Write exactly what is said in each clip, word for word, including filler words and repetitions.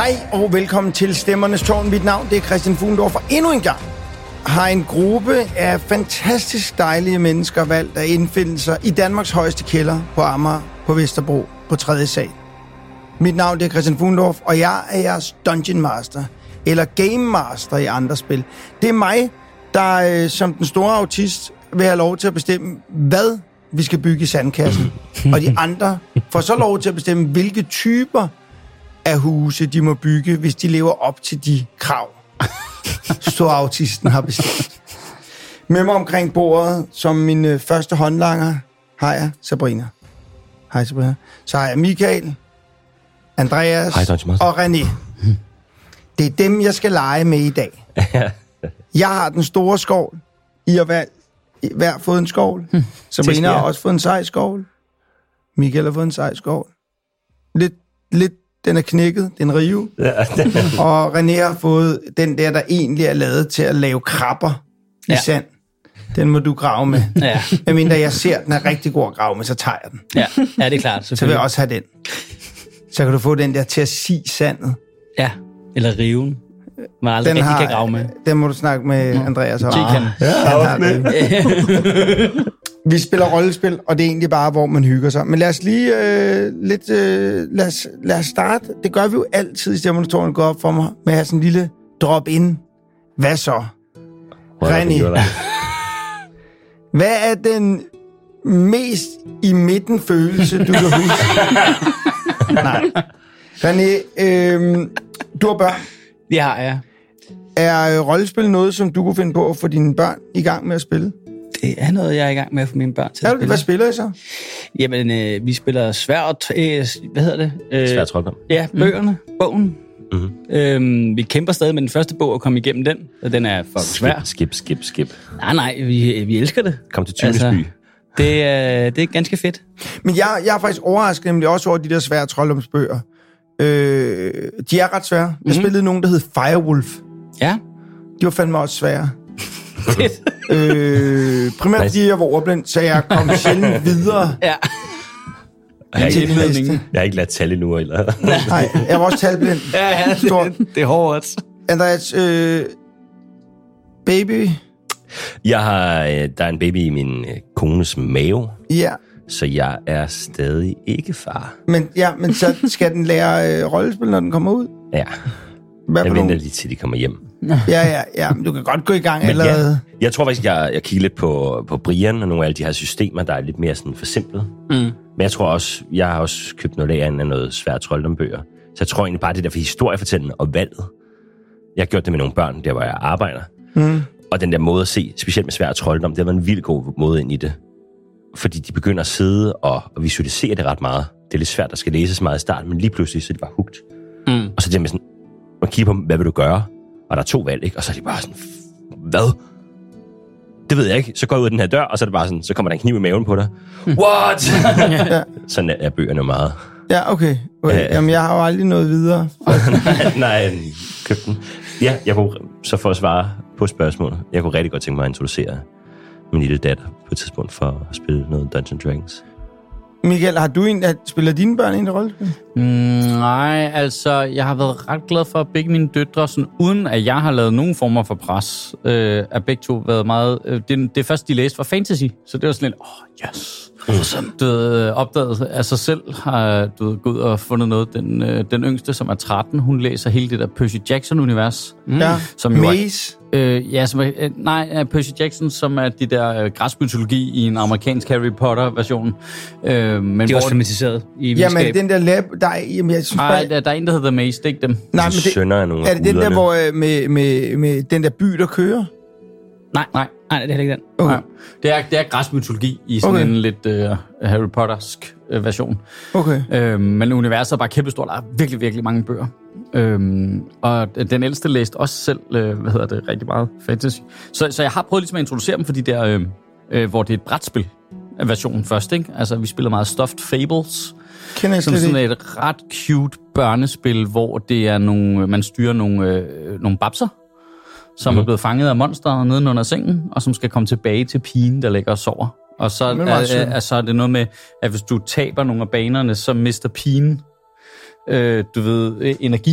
Hej og velkommen til Stemmernes Tårn. Mit navn det er Christian Fuglendorf, og endnu en gang har en gruppe af fantastisk dejlige mennesker valgt at indfinde sig i Danmarks højeste kælder på Amager på Vesterbro på tredje sal. Mit navn det er Christian Fuglendorf, og jeg er jeres Dungeon Master, eller Game Master i andre spil. Det er mig, der øh, som den store autist vil have lov til at bestemme, hvad vi skal bygge i sandkassen. Og de andre får så lov til at bestemme, hvilke typer af huse de må bygge, hvis de lever op til de krav, storautisten har bestemt. Med mig omkring bordet, som min øh, første håndlanger, har jeg Sabrina. Hej Sabrina. Så har jeg Michael, Andreas Hej, og René. Det er dem, jeg skal lege med i dag. Jeg har den store skovl. I har hver, hver fået en skovl. Sabrina har også fået en sej skovl. Michael har fået en sej skovl. Lidt, lidt den er knækket, den rive. Og René har fået den der, der egentlig er lavet til at lave krabber i ja. sand. Den må du grave med. Ja. Jeg mener, jeg ser, at den er rigtig god at grave med, så tager jeg den. Ja, ja det er klart. Så vil jeg også have den. Så kan du få den der til at sige sandet. Ja, eller riven. Man aldrig den rigtig har, kan grave med. Den må du snakke med Andreas om. Det kan. Ja, vi spiller rollespil, og det er egentlig bare, hvor man hygger sig. Men lad os lige øh, lidt... Øh, lad, os, lad os starte. Det gør vi jo altid, i Stemmernes Tårn går op for mig, med at have sådan en lille drop-in. Hvad så? René. Hvad er den mest i midten følelse, du kan huske? Nej. René, øh, du har børn. Det har jeg. Er rollespil noget, som du kunne finde på at få dine børn i gang med at spille? Det er noget, jeg er i gang med at få mine børn til at spille. Hvad spiller I så? Jamen, øh, vi spiller svært... Øh, hvad hedder det? Øh, Svært trolddom. Ja, bøgerne. Mm. Bogen. Mm-hmm. Øhm, vi kæmper stadig med den første bog og komme igennem den, og den er for svær. Skip, skip, skip. Nej, nej, vi, vi elsker det. Kom til Tynesby. Altså, det, er, det er ganske fedt. Men jeg, jeg er faktisk overrasket nemlig også over de der svære trolddomsbøger. Øh, de er ret svære. Jeg mm-hmm. spillede nogen, der hed Firewolf. Ja. De var fandme også svære. øh, primært fordi jeg var overblind, så jeg kom sjældent videre. Ja. Jeg har, ikke, jeg har ikke lært tal endnu, eller? Nej, jeg var også talblind. Ja, ja, det, det er hårdt. Andreas, øh, baby? Jeg har, der er en baby i min kones mave. Ja. Så jeg er stadig ikke far. Men, ja, men så skal den lære øh, rollespil, når den kommer ud? Ja. Hvad jeg venter lige til, de kommer hjem. Ja, ja, ja, men du kan godt gå i gang men allerede. Ja, jeg tror faktisk, jeg, jeg kigger lidt på, på Brian og nogle af alle de her systemer, der er lidt mere sådan forsimplet. Mm. Men jeg tror også, jeg har også købt noget af noget svært trolddombøger. Så jeg tror egentlig bare, det der for historiefortællende og valget. Jeg har gjort det med nogle børn, der hvor jeg arbejder. Mm. Og den der måde at se, specielt med svært trolddom, det har været en vildt god måde ind i det. Fordi de begynder at sidde og, og visualisere det ret meget. Det er lidt svært, der skal læses meget i starten, men lige pludselig så er de bare hugt. Mm. Og så er de med sådan, man kigger på dem, hvad vil du gøre? Og der er to valg, ikke? Og så er de bare sådan, hvad? Det ved jeg ikke. Så går jeg ud af den her dør, og så er det bare sådan, så kommer der en kniv i maven på dig. Mm. What? Ja. Sådan er bøgerne meget. Ja, okay. okay. Æh, Jamen, jeg har jo aldrig noget videre. nej, nej, køb den. Ja, jeg kunne, så for at svare på spørgsmålet, jeg kunne rigtig godt tænke mig at introducere min lille datter på et tidspunkt for at spille noget Dungeons Dragons. Michael, har du en, spiller dine børn ind i rollespil? Mm, nej, altså, jeg har været ret glad for at begge mine døtre, sådan, uden at jeg har lavet nogen former for pres, øh, at begge to været meget... Øh, det, det første, de læste, var fantasy, så det var sådan lidt, åh, oh, yes. Mm. Du ved, opdaget af sig selv, har du ved, gået ud og fundet noget. Den, øh, den yngste, som er tretten, hun læser hele det der Percy Jackson-univers. Mm. Ja, som Maze. Øh, ja, som er, øh, nej, Percy Jackson, som er de der øh, græsmytologi i en amerikansk Harry Potter-version. Øh, men de er også filmatiseret i videnskab. Jamen, den der lab, der er... Jamen, jeg synes, nej, der, der er en, der hedder The Maze, det er ikke dem. Nej, men det, sønner er nogle er det den der, hvor med, med, med den der by, der kører? Nej, nej, nej, det er ikke den. Okay. Nej. Det er, det er græsmytologi i sådan okay. en lidt uh, Harry Pottersk uh, version. Okay. Øh, men universet er bare kæmpestort. Der er virkelig, virkelig mange bøger. Øhm, og den ældste læste også selv, øh, hvad hedder det, rigtig meget fantasy. Så, så jeg har prøvet ligesom at introducere dem for de der, øh, øh, hvor det er et brætspil versionen først, ikke? Altså, vi spiller meget Stuffed Fables. Kender jeg som sådan et ret cute børnespil, hvor det er nogle, man styrer nogle, øh, nogle babser, som mm. er blevet fanget af monster nede under sengen, og som skal komme tilbage til pigen, der ligger og sover. Og så er, er, er, så er det noget med, at hvis du taber nogle af banerne, så mister pigen, øh, du ved, energi.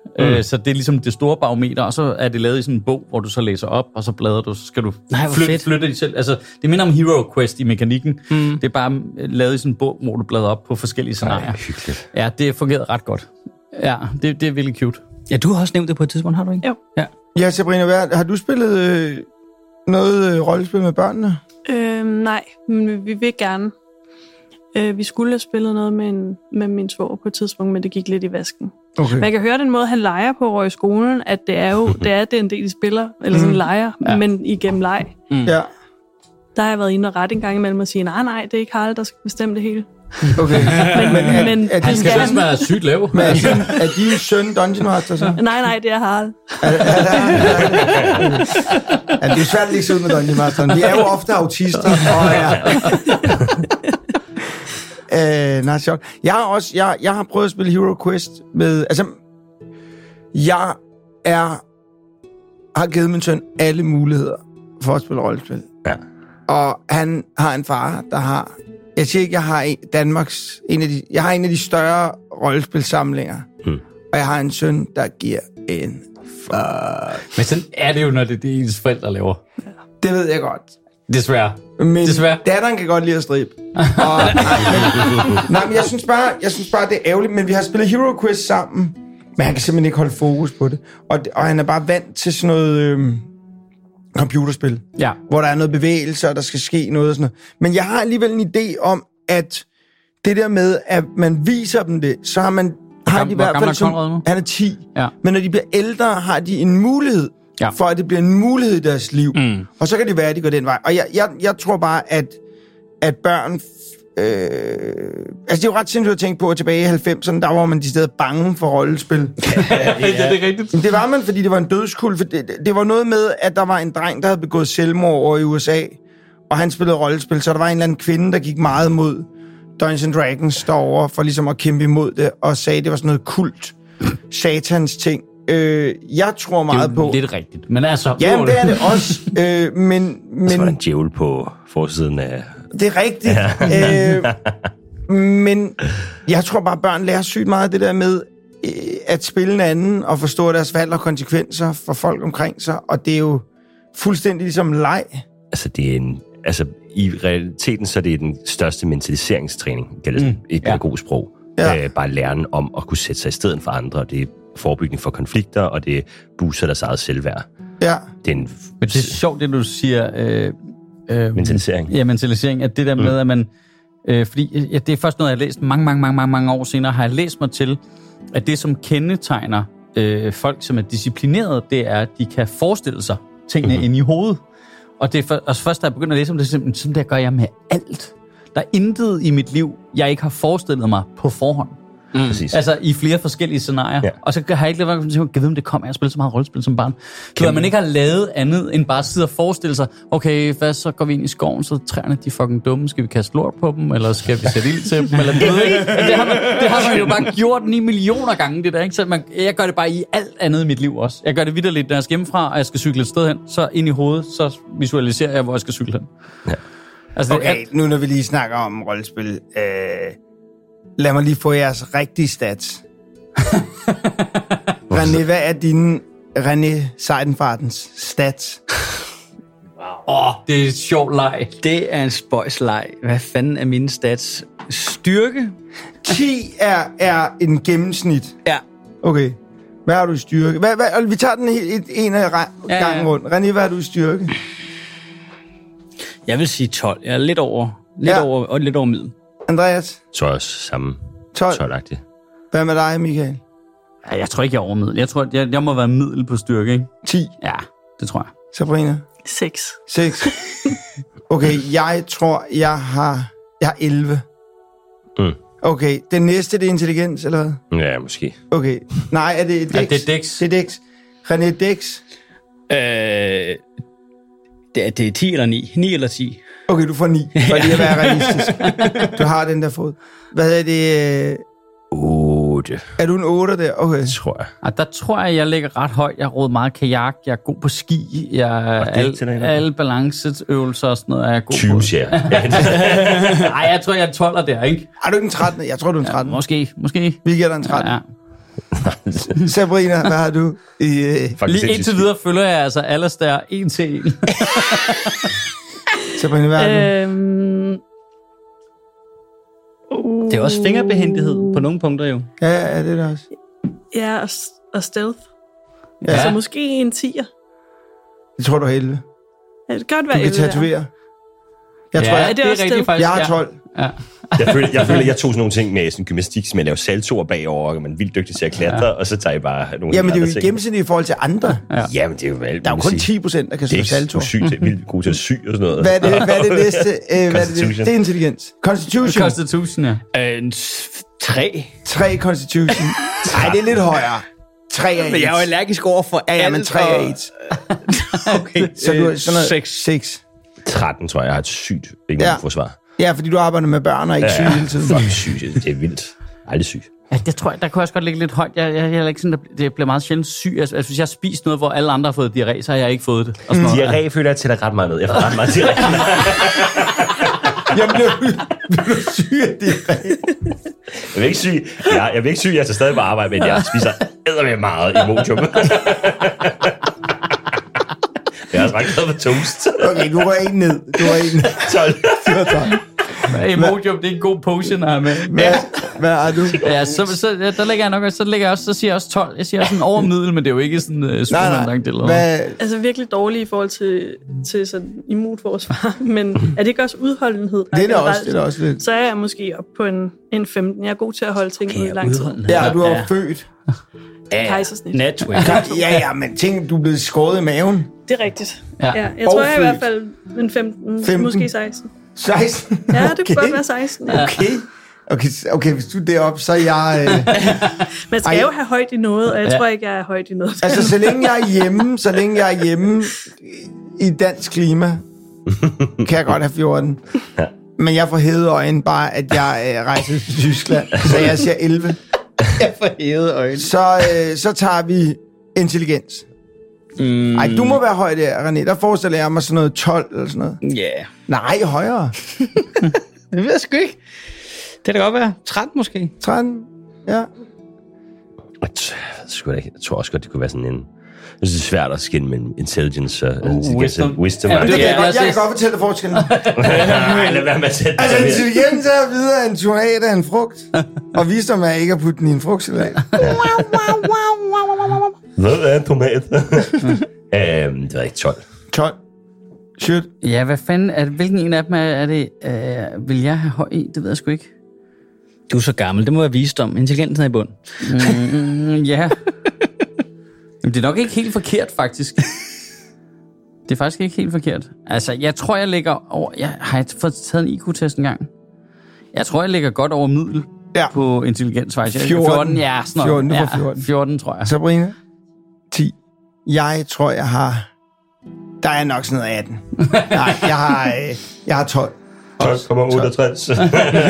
Mm. Øh, så det er ligesom det store barometer, og så er det lavet i sådan en bog, hvor du så læser op, og så bladrer du, så skal du Nej, hvor flytte, fedt. flytte dig selv. Altså, det minder om Hero Quest i mekanikken. Mm. Det er bare lavet i sådan en bog, hvor du bladrer op på forskellige scenarier. Ej, hyggeligt. Ja, det fungerede ret godt. Ja, det, det er virkelig cute. Ja, du har også nævnt det på et tidspunkt, har du ikke? Jo. Ja. Ja, Sabrina, hvad, har du spillet øh, noget øh, rollespil med børnene? Øh, nej, men vi vil gerne. Øh, vi skulle have spillet noget med, en, med min svoger på et tidspunkt, men det gik lidt i vasken. Okay. Man kan høre den måde, han leger på over i skolen, at det er jo det er det en del, de spiller, eller sådan leger, ja. Men igennem leg. Mm. Ja. Der har jeg været inde og ret en gang imellem og sige, nej, nej, det er ikke Harald, der skal bestemme det hele. Okay. Men, men, er, men er Han skal han- også være sygt lav. Men er din, er din søn Dungeon Master så? Nej, nej, det er Harald. Er, er, er, er, er, det er svært at lægge sig ud med Dungeon Masteren. Vi er jo ofte autister. Og ja. øh, nej, sjovt. Jeg har også jeg, jeg har prøvet at spille Hero Quest med... Altså, jeg er, har givet min søn alle muligheder for at spille rollespil. Ja. Og han har en far, der har... Jeg siger ikke, jeg har en, Danmarks... En af de, jeg har en af de større rollespilsamlinger. Hmm. Og jeg har en søn, der giver en fuck. Men sådan er det jo, når det er det, ens forældre laver. Det ved jeg godt. Desværre. Men Desværre. datteren kan godt lide at stribe. Og, nej, men, nej, men jeg synes, bare, jeg synes bare, det er ærgerligt. Men vi har spillet Hero Quest sammen. Men han kan simpelthen ikke holde fokus på det. Og, og han er bare vant til sådan noget øhm, computerspil. Ja. Hvor der er noget bevægelse, og der skal ske noget og sådan noget. Men jeg har alligevel en idé om, at det der med, at man viser dem det, så har man... Har de i hvor hvert gammel fald er Conrad nu? Han er ti. Ja. Men når de bliver ældre, har de en mulighed, Ja. for at det bliver en mulighed i deres liv. Mm. Og så kan det være, at de går den vej. Og jeg, jeg, jeg tror bare, at, at børn... Øh, altså, det er jo ret sindssygt at tænke på, at tilbage i halvfemserne, der var man de steder bange for rollespil. Ja, det er rigtigt. Men det var man, fordi det var en dødskult. For det, det var noget med, at der var en dreng, der havde begået selvmord over i U S A, og han spillede rollespil, så der var en eller anden kvinde, der gik meget mod Dungeons and Dragons derovre, for ligesom at kæmpe imod det, og sagde, at det var sådan noget kult, satans ting. Øh, jeg tror meget det er på... jo lidt rigtigt. Men altså... Ja, det er det også. øh, men, men Så var der en djævel på forsiden af... det er rigtigt. øh, men jeg tror bare, at børn lærer sygt meget af det der med øh, at spille en anden og forstå deres valg og konsekvenser for folk omkring sig. Og det er jo fuldstændig ligesom leg. Altså, det er en... Altså, i realiteten, så er det den største mentaliseringstræning. Det er mm, et pædagogisk sprog. Ja. Øh, bare læren om at kunne sætte sig i stedet for andre. Det er forebygning for konflikter, og det booster deres eget selvværd. Ja. Det er en... Men det er sjovt, det du siger... Øh, øh, Mentalisering. Ja, mentalisering. At det der med, mm. at man... Øh, fordi ja, det er først noget, jeg har læst mange, mange, mange, mange, mange år senere, har jeg læst mig til, at det, som kendetegner øh, folk, som er disciplinerede, det er, at de kan forestille sig tingene mm-hmm. inde i hovedet. Og det er for, altså først, da jeg begyndte at læse om det, sådan, sådan der gør jeg med alt. Der er intet i mit liv, jeg ikke har forestillet mig på forhånd. Mm. Præcis. Altså i flere forskellige scenarier. Ja. Og så har jeg ikke lade være med at vide, om det kommer af at spille så meget rollespil som barn. Så at man ikke har lavet andet, end bare at sidde og forestille sig, okay, hvad så går vi ind i skoven, så træerne de er fucking dumme, skal vi kaste lort på dem, eller skal vi sætte ild til dem, eller det ved jeg ikke. Det har, man, det har man jo bare gjort ni millioner gange, det der, ikke? Så man, jeg gør det bare i alt andet i mit liv også. Jeg gør det vitterligt, når jeg skal hjemmefra, og jeg skal cykle et sted hen, så ind i hovedet, så visualiserer jeg, hvor jeg skal cykle hen. Ja. Altså, okay, det er, nu når vi lige snakker om rollespil, øh, lad mig lige få jeres rigtige stats. René, hvad er dine René Seidenfartens stats? Åh, oh, det er et sjovt leg. Det er en spøjsleg. Hvad fanden er mine stats? Styrke? ti er, er en gennemsnit. Ja. Okay. Hvad har du i styrke? Hvad, hvad, vi tager den helt, en af gangen Ja, ja. rundt. René, hvad har du i styrke? Jeg vil sige tolv. Jeg er lidt over, lidt Ja. over, og lidt over middel. Andreas? Så er også samme tolv. tolv-agtigt. Hvad med dig, Michael? Ja, jeg tror ikke, jeg er over middel. Jeg tror, jeg, jeg må være middel på styrke, ikke? ti. Ja, det tror jeg. Sabrina? Seks. seks. Okay, jeg tror, jeg har, jeg har elleve. Mm. Okay, den næste, det er intelligens, eller hvad? Ja, måske. Okay. Nej, er det Dex? Ja, det er Dex. Det er Dex. René, Dex. Øh, det, er, det er ti eller ni. ni eller ti. Okay, du får ni, for lige at være realistisk. Du har den der fod. Hvad er det? otte. Er du en otter der? Okay. Tror jeg. Og der tror jeg, jeg ligger ret højt. Jeg har rodet meget kajak. Jeg er god på ski. Jeg Og det er al, til dig, eller? alle balanceøvelser og sådan noget er jeg god tyve, på. siger jeg. Nej, jeg tror, jeg er tolver der, ikke? Er du ikke en tretten? Jeg tror, du er en Ja, tretten. måske, måske. Vi giver dig en tretten. Ja, Sabrina, hvad har du? I, øh... Lige indtil videre følger jeg altså Alastair en til en. Sabrina, hvad har du? Øhm... Uh... Det er også fingerbehændighed på nogle punkter jo. Ja, ja, det er det også. Ja, og, og stealth. Ja. Ja. Så måske en tier. Det tror du er elleve. Ja, det kan godt være Du kan elleve, tatovere. Jeg Ja, tror, jeg, det det er er også rigtigt det. faktisk. jeg har tolv. Ja. Jeg føler, jeg føler, jeg tog sådan nogle ting med sådan gymnastik, som jeg laver saltoer bagover, og man er vildt dygtig til at klatre, ja. og så tager jeg bare nogle Jamen, det er andre jo i ting. gennemsnit i forhold til andre. Ja. Jamen, det er jo alt, Der er jo kun ti procent, der kan Det slå er salto. ikke sygt, det er vildt god til at sy og sådan noget. Hvad er det, hvad er det næste? Øh, hvad er det, Constitution. det er intelligens. Constitution. Constitution, ja. Øh, tre. tre Constitution. Nej, det er lidt højere. tre af Men jeg er jo allergisk over for Ja, ja, men alt, tre af og- et. Okay, Så du er sådan noget... seks. seks. tretten, tror jeg, jeg har et sygt Ja. immunforsvar. Ja, fordi du arbejder med børn og ikke syg hele tiden. Fuck, sygt. Det er vildt. Aldrig syg. Ja, det tror jeg, der kunne jeg også godt ligge lidt højt. Jeg, jeg, jeg er ikke sådan, at det bliver meget sjældent syg. Altså, hvis jeg har spist noget, hvor alle andre har fået diarré, så har jeg ikke fået det. Og sådan noget. Diarré føler jeg tæller ret meget ned. Jeg får ret meget diarré. Jeg blev, blev syg af diarré. Jeg vil ikke syg. Jeg, jeg vil ikke syg, jeg tager stadig på arbejde, men jeg spiser eddermame meget Imodium. Jeg er også ret glad for toast. Okay, du var en ned. Du var en ned. tolv. Det var tolv. Imodium, det er en god potion at have med. Hvad, hvad er du? Ja, så, så ja, der lægger jeg nok, så lægger jeg også, så siger jeg også tolv. Jeg siger også sådan over middel, men det er jo ikke sådan uh, Nej, Superman nej. eller Hvad, Altså virkelig dårlige i forhold til, til sådan immunforsvar. Men er det ikke også udholdenhed? det er det også, generelt? det er det også lidt. Så er jeg måske op på en, en femten. Jeg er god til at holde ting ud i lang tid. Ja, du er jo født. Kejsersnit. Netway. Ja, ja, men tænk, du er blevet skåret i maven. Det er rigtigt. Ja. Ja, jeg Og tror, jeg er i født. hvert fald en femten, femten. måske seksten. seksten? Ja, det kunne Okay. godt være seksten. Ja. Okay. Okay, okay, hvis du er deroppe, så er jeg... Øh, Man skal Ej. jo have højt i noget, og jeg Ja. tror ikke, jeg er højt i noget. altså, så længe jeg er hjemme, så længe jeg er hjemme i dansk klima, kan jeg godt have fjorten. Men jeg får hævet øjne bare, at jeg øh, rejser til Tyskland, så jeg siger elleve. Jeg får hævet øjne. Så, øh, så tager vi intelligens. Mm, Ej, du må være høj der, René. Der forestiller jeg mig sådan noget tolv eller sådan noget. Ja. Yeah. Nej, højere. Det ved jeg sgu ikke. Det kan da godt være. tretten måske. tretten. Ja. Jeg t- jeg ved sgu da ikke. Jeg tror også godt, det kunne være sådan en... Jeg synes, det er svært at skille mellem intelligence og uh, wisdom. wisdom. Ja, Ja, Det kan Ja, jeg, godt, jeg jeg kan synes- godt fortælle dig forskellen. Nej, lad være med at sætte Altså, dig ned. intelligens er at vide, at en tomat er en frugt. Og visdom er ikke at putte den i en frugtsalat. Hvad er en tomat? øhm, det var ikke tolv. tolv. Shit. Ja, hvad fanden, er, hvilken en af dem er, er det, øh, vil jeg have høj i? Det ved jeg sgu ikke. Du er så gammel. Det må være visdom. Intelligensen er i bund. Mm, ja. Jamen, det er nok ikke helt forkert, faktisk. Det er faktisk ikke helt forkert. Altså, jeg tror, jeg ligger over... Jeg har jeg fået taget en I Q-test en gang. Jeg tror, jeg ligger godt over middel Ja. på intelligens, faktisk. fjorten. fjorten, ja, sådan noget. fjorten, du får ja, fjorten. fjorten, tror jeg. Sabrina? ti. Jeg tror, jeg har... Der er nok sådan noget atten. Nej, jeg har, øh, jeg har tolv. tolv komma otteogtres. Ja,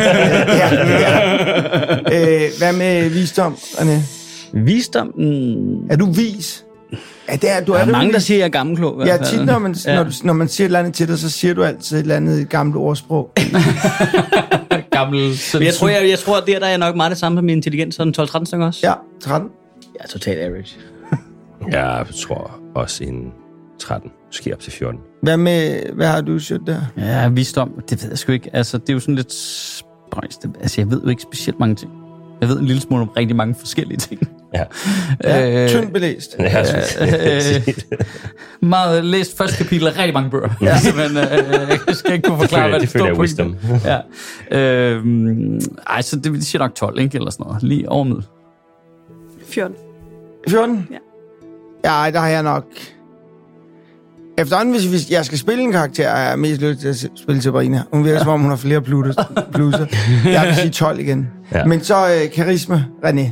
ja. Øh, hvad med visdom, René? Visdom? Mm, Er du vis? Ja, det er, du der er, er du mange, der vis. siger, at jeg er gammelklog. i Ja, hvert fald. tit, når man, Ja. når, du, når man siger et eller andet til dig, så siger du altid et eller andet i et gammelt ordsprog. Gammel... Men jeg tror, jeg, jeg tror, der, der er jeg nok meget det samme med min intelligens. Sådan tolv tretten stykker også. Ja, tretten. Jeg er totalt average. Jeg tror også en tretten. Måske op til fjorten. Hvad med, hvad har du søgt der? Ja, visdom, det ved jeg sgu ikke. Altså, det er jo sådan lidt spøjst. Altså, jeg ved jo ikke specielt mange ting. Jeg ved en lille smule om rigtig mange forskellige ting. Ja. Ja, Øh, tyndt belæst. Jeg har synes, øh, meget læst første kapitel af rigtig mange bøger. Ja. Men øh, jeg skal ikke kunne forklare, hvad det det føler står jeg på. wisdom. Ja. Øh, ej, så det, det siger nok tolv, ikke? Eller sådan noget. Lige over middel. fjorten. fjorten? Ja. Ja, der har jeg nok... Efterhånden, hvis, hvis jeg skal spille en karakter, er jeg mest lyst til at spille Sabrina. Hun virker, som om hun har flere plusser. plusser. Jeg vil sige tolv igen. Ja. Men så øh, karisma, René.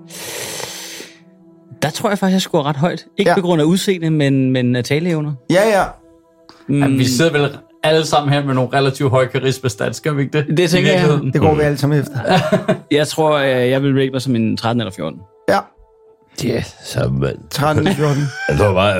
Der tror jeg faktisk, jeg scorer ret højt. Ikke Ja. ja. på grund af udseende, men, men af taleevner. Ja, ja. Mm, Ja, vi sidder vel alle sammen her med nogle relativt høje karisma-stats, gør vi ikke det? Det tænker I jeg. virkeligheden. Det går vi alle sammen efter. jeg tror, øh, jeg vil rate mig som en tretten eller fjorten. Ja, Ja, så... men- tretten fjorten. Jeg tror bare...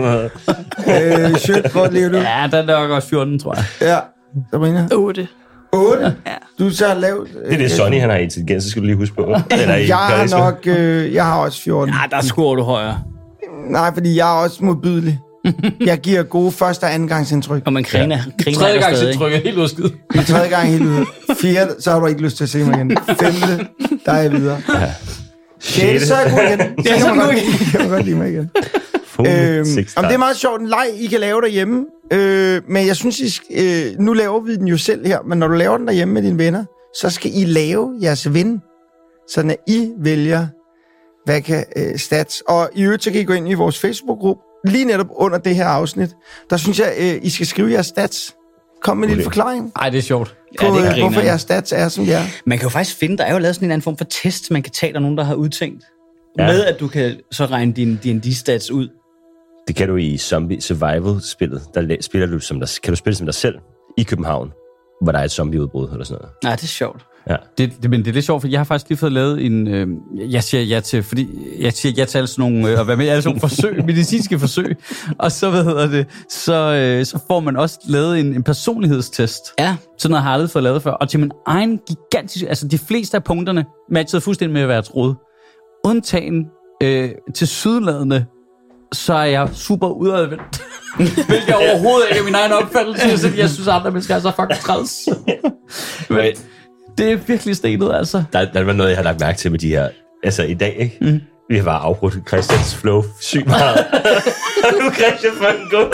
øh, shit, hvor lever du? Ja, den er nok også fjorten, tror jeg. Ja, Sabrina. otte. otte? Ja. Du så har lavet... Det er det, Sonny, han har intelligens, så skal du lige huske på. Eller i jeg har karisma. nok... Øh, jeg har også fjorten. Ja, der scorer du højere. Nej, fordi jeg er også modbydelig. Jeg giver gode første- og andengangsindtryk. Og man griner, ja. griner Tredje gang stadig. så trykker jeg helt udskid. I tredje gang helt ude. Fjerde, så har du ikke lyst til at se mig igen. Femte, der er jeg videre. Ja. Sjette, så er jeg god igen. Ja, så er du god igen. Jeg kan godt lide mig igen. Full Øhm, six om det er meget sjovt en leg, I kan lave derhjemme. Øh, men jeg synes, I sk- øh, nu laver vi den jo selv her, men når du laver den derhjemme med dine venner, så skal I lave jeres ven, sådan at I vælger, hvad kan øh, stats. Og i øvrigt, så kan I gå ind i vores Facebook-gruppe, lige netop under det her afsnit. Der synes jeg, øh, I skal skrive jeres stats. Kom med en lille forklaring Ej, det er sjovt. på, Ja, det øh, griner. hvorfor jeres stats er, som de er. Man kan jo faktisk finde, der er jo lavet sådan en anden form for test, man kan tage, der er nogen, der har udtænkt. Ja. Ja. Med at du kan så regne dine D and D-stats ud. Det kan du i Zombie Survival-spillet. Der la- spiller du som der, kan du spille som dig selv i København, hvor der er et zombieudbrud eller sådan noget. Nej, det er sjovt. Ja. Det, det, men det er lidt sjovt, for jeg har faktisk lige fået lavet en... Øh, jeg siger ja til, fordi jeg siger ja til alle sådan nogle... Øh, at være med i alle sådan nogle forsøg, medicinske forsøg. Og så, hvad hedder det, så, øh, så får man også lavet en, en personlighedstest. Ja. Sådan noget har jeg aldrig fået lavet før. Og til min egen gigantiske... Altså, de fleste af punkterne matchede fuldstændig med at være troet. Undtagen øh, til sydladende, så er jeg super udadvendt. Hvilket jeg overhovedet ikke er min egen opfattelse. Så jeg synes, at andre mennesker er så fucking træls. Men det er virkelig stenet, altså. Der, der var noget, jeg har lagt mærke til med de her... Altså, i dag, ikke? Mm. Vi har bare afbrudt Christians flow sygt meget. Og nu er Christian fucking gået.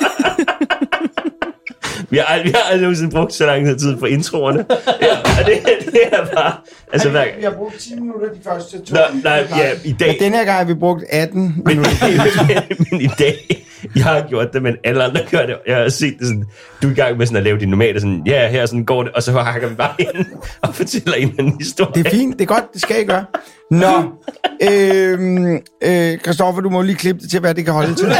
Vi har aldrig, vi har aldrig nogensinde brugt så lang tid på introerne. Ja, og det, det er bare... Altså, hver... Vi har brugt ti minutter de første to. Nå, nej, ja, i dag... Men denne her gang har vi brugt atten minutter. men i dag, jeg har gjort det, men alle andre gør det. Jeg har set det sådan, du er i gang med sådan at lave din normale, sådan, ja, her sådan går det, og så hakker vi bare ind og fortæller en eller anden historie. Det er fint, det er godt, det skal I gøre. Nå, øhm, øh, Christoffer, du må lige klippe det til, hvad det kan holde til.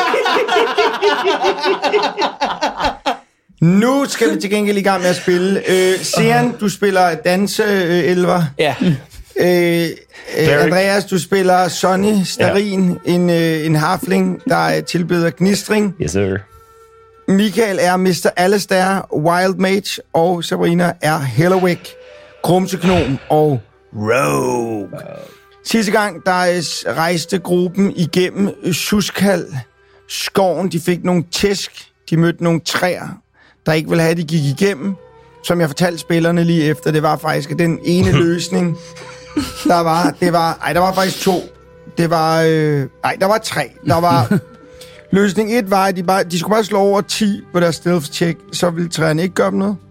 Nu skal vi til gengæld i gang med at spille. Øh, Sean, du spiller danse-elver. Ja. Øh, øh, Andreas, du spiller Sonny Starin, ja. en, øh, en harfling, der tilbeder gnistring. Yes, sir. Michael er mister Alistair, Wild Mage, og Sabrina er Hellowick, Grumseknon og Rogue. Sidste gang, der rejste gruppen igennem Suskal skoven. De fik nogle tæsk, de mødte nogle træer, der ikke ville have, at de gik igennem. Som jeg fortalte spillerne lige efter, det var faktisk den ene løsning, der var, det var, ej, der var faktisk to. Det var, øh, ej, der var tre. Der var, løsning et var, at de, bare, de skulle bare slå over ti på deres stealth check, så ville træerne ikke gøre dem noget.